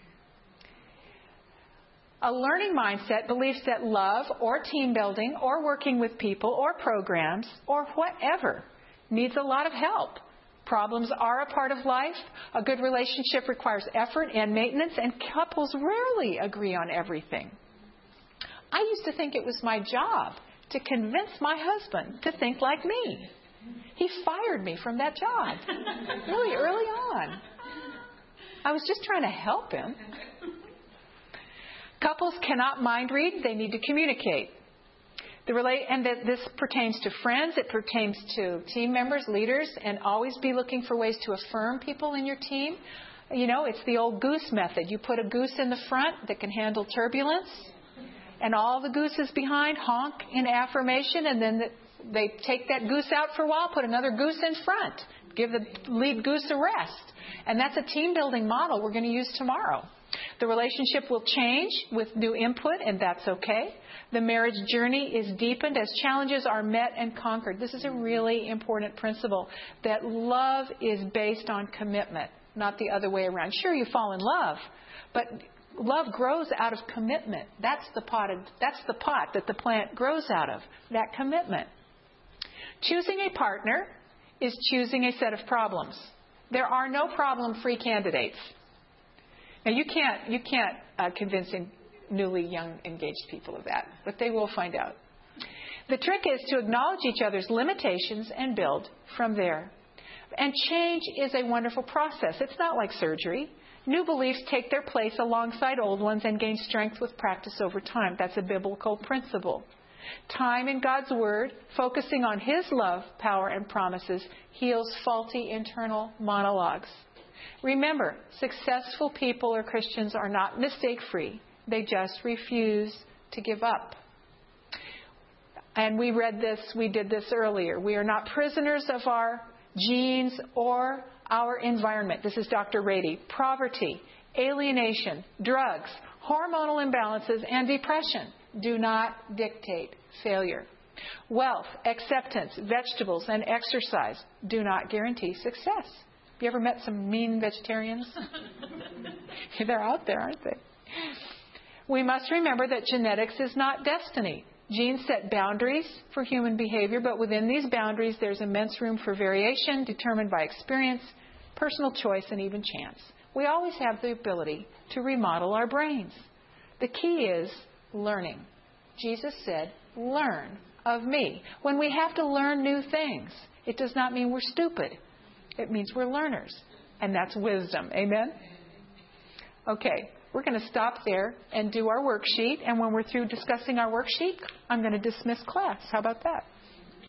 A learning mindset believes that love or team building or working with people or programs or whatever needs a lot of help Problems are a part of life. A good relationship requires effort and maintenance, and couples rarely agree on everything. I used to think it was my job to convince my husband to think like me. He fired me from that job really early on. I was just trying to help him. Couples cannot mind read. They need to communicate. The relate, and that this pertains to friends. It pertains to team members, leaders, and always be looking for ways to affirm people in your team. You know, it's the old goose method. You put a goose in the front that can handle turbulence, and all the gooses behind honk in affirmation, and then the, they take that goose out for a while, put another goose in front, give the lead goose a rest. And that's a team building model we're going to use tomorrow. The relationship will change with new input, and that's okay. The marriage journey is deepened as challenges are met and conquered. This is a really important principle, that love is based on commitment, not the other way around. Sure, you fall in love, but love grows out of commitment. That's the pot, of, that's the pot that the plant grows out of, that commitment. Choosing a partner is choosing a set of problems. There are no problem-free candidates. Now, you can't, you can't uh, convince newly young engaged people of that, but they will find out. The trick is to acknowledge each other's limitations and build from there. And change is a wonderful process. It's not like surgery. New beliefs take their place alongside old ones and gain strength with practice over time. That's a biblical principle. Time in God's Word, focusing on His love, power, and promises, heals faulty internal monologues. Remember, successful people or Christians are not mistake-free. They just refuse to give up. And we read this, we did this earlier. We are not prisoners of our genes or our environment. This is Doctor Rady. Poverty, alienation, drugs, hormonal imbalances, and depression do not dictate failure. Wealth, acceptance, vegetables, and exercise do not guarantee success. Have you ever met some mean vegetarians? They're out there, aren't they? We must remember that genetics is not destiny. Genes set boundaries for human behavior, but within these boundaries there's immense room for variation determined by experience, personal choice, and even chance. We always have the ability to remodel our brains. The key is learning. Jesus said, "Learn of me." When we have to learn new things, it does not mean we're stupid. It means we're learners. And that's wisdom. Amen? Okay, we're going to stop there and do our worksheet. And when we're through discussing our worksheet, I'm going to dismiss class. How about that?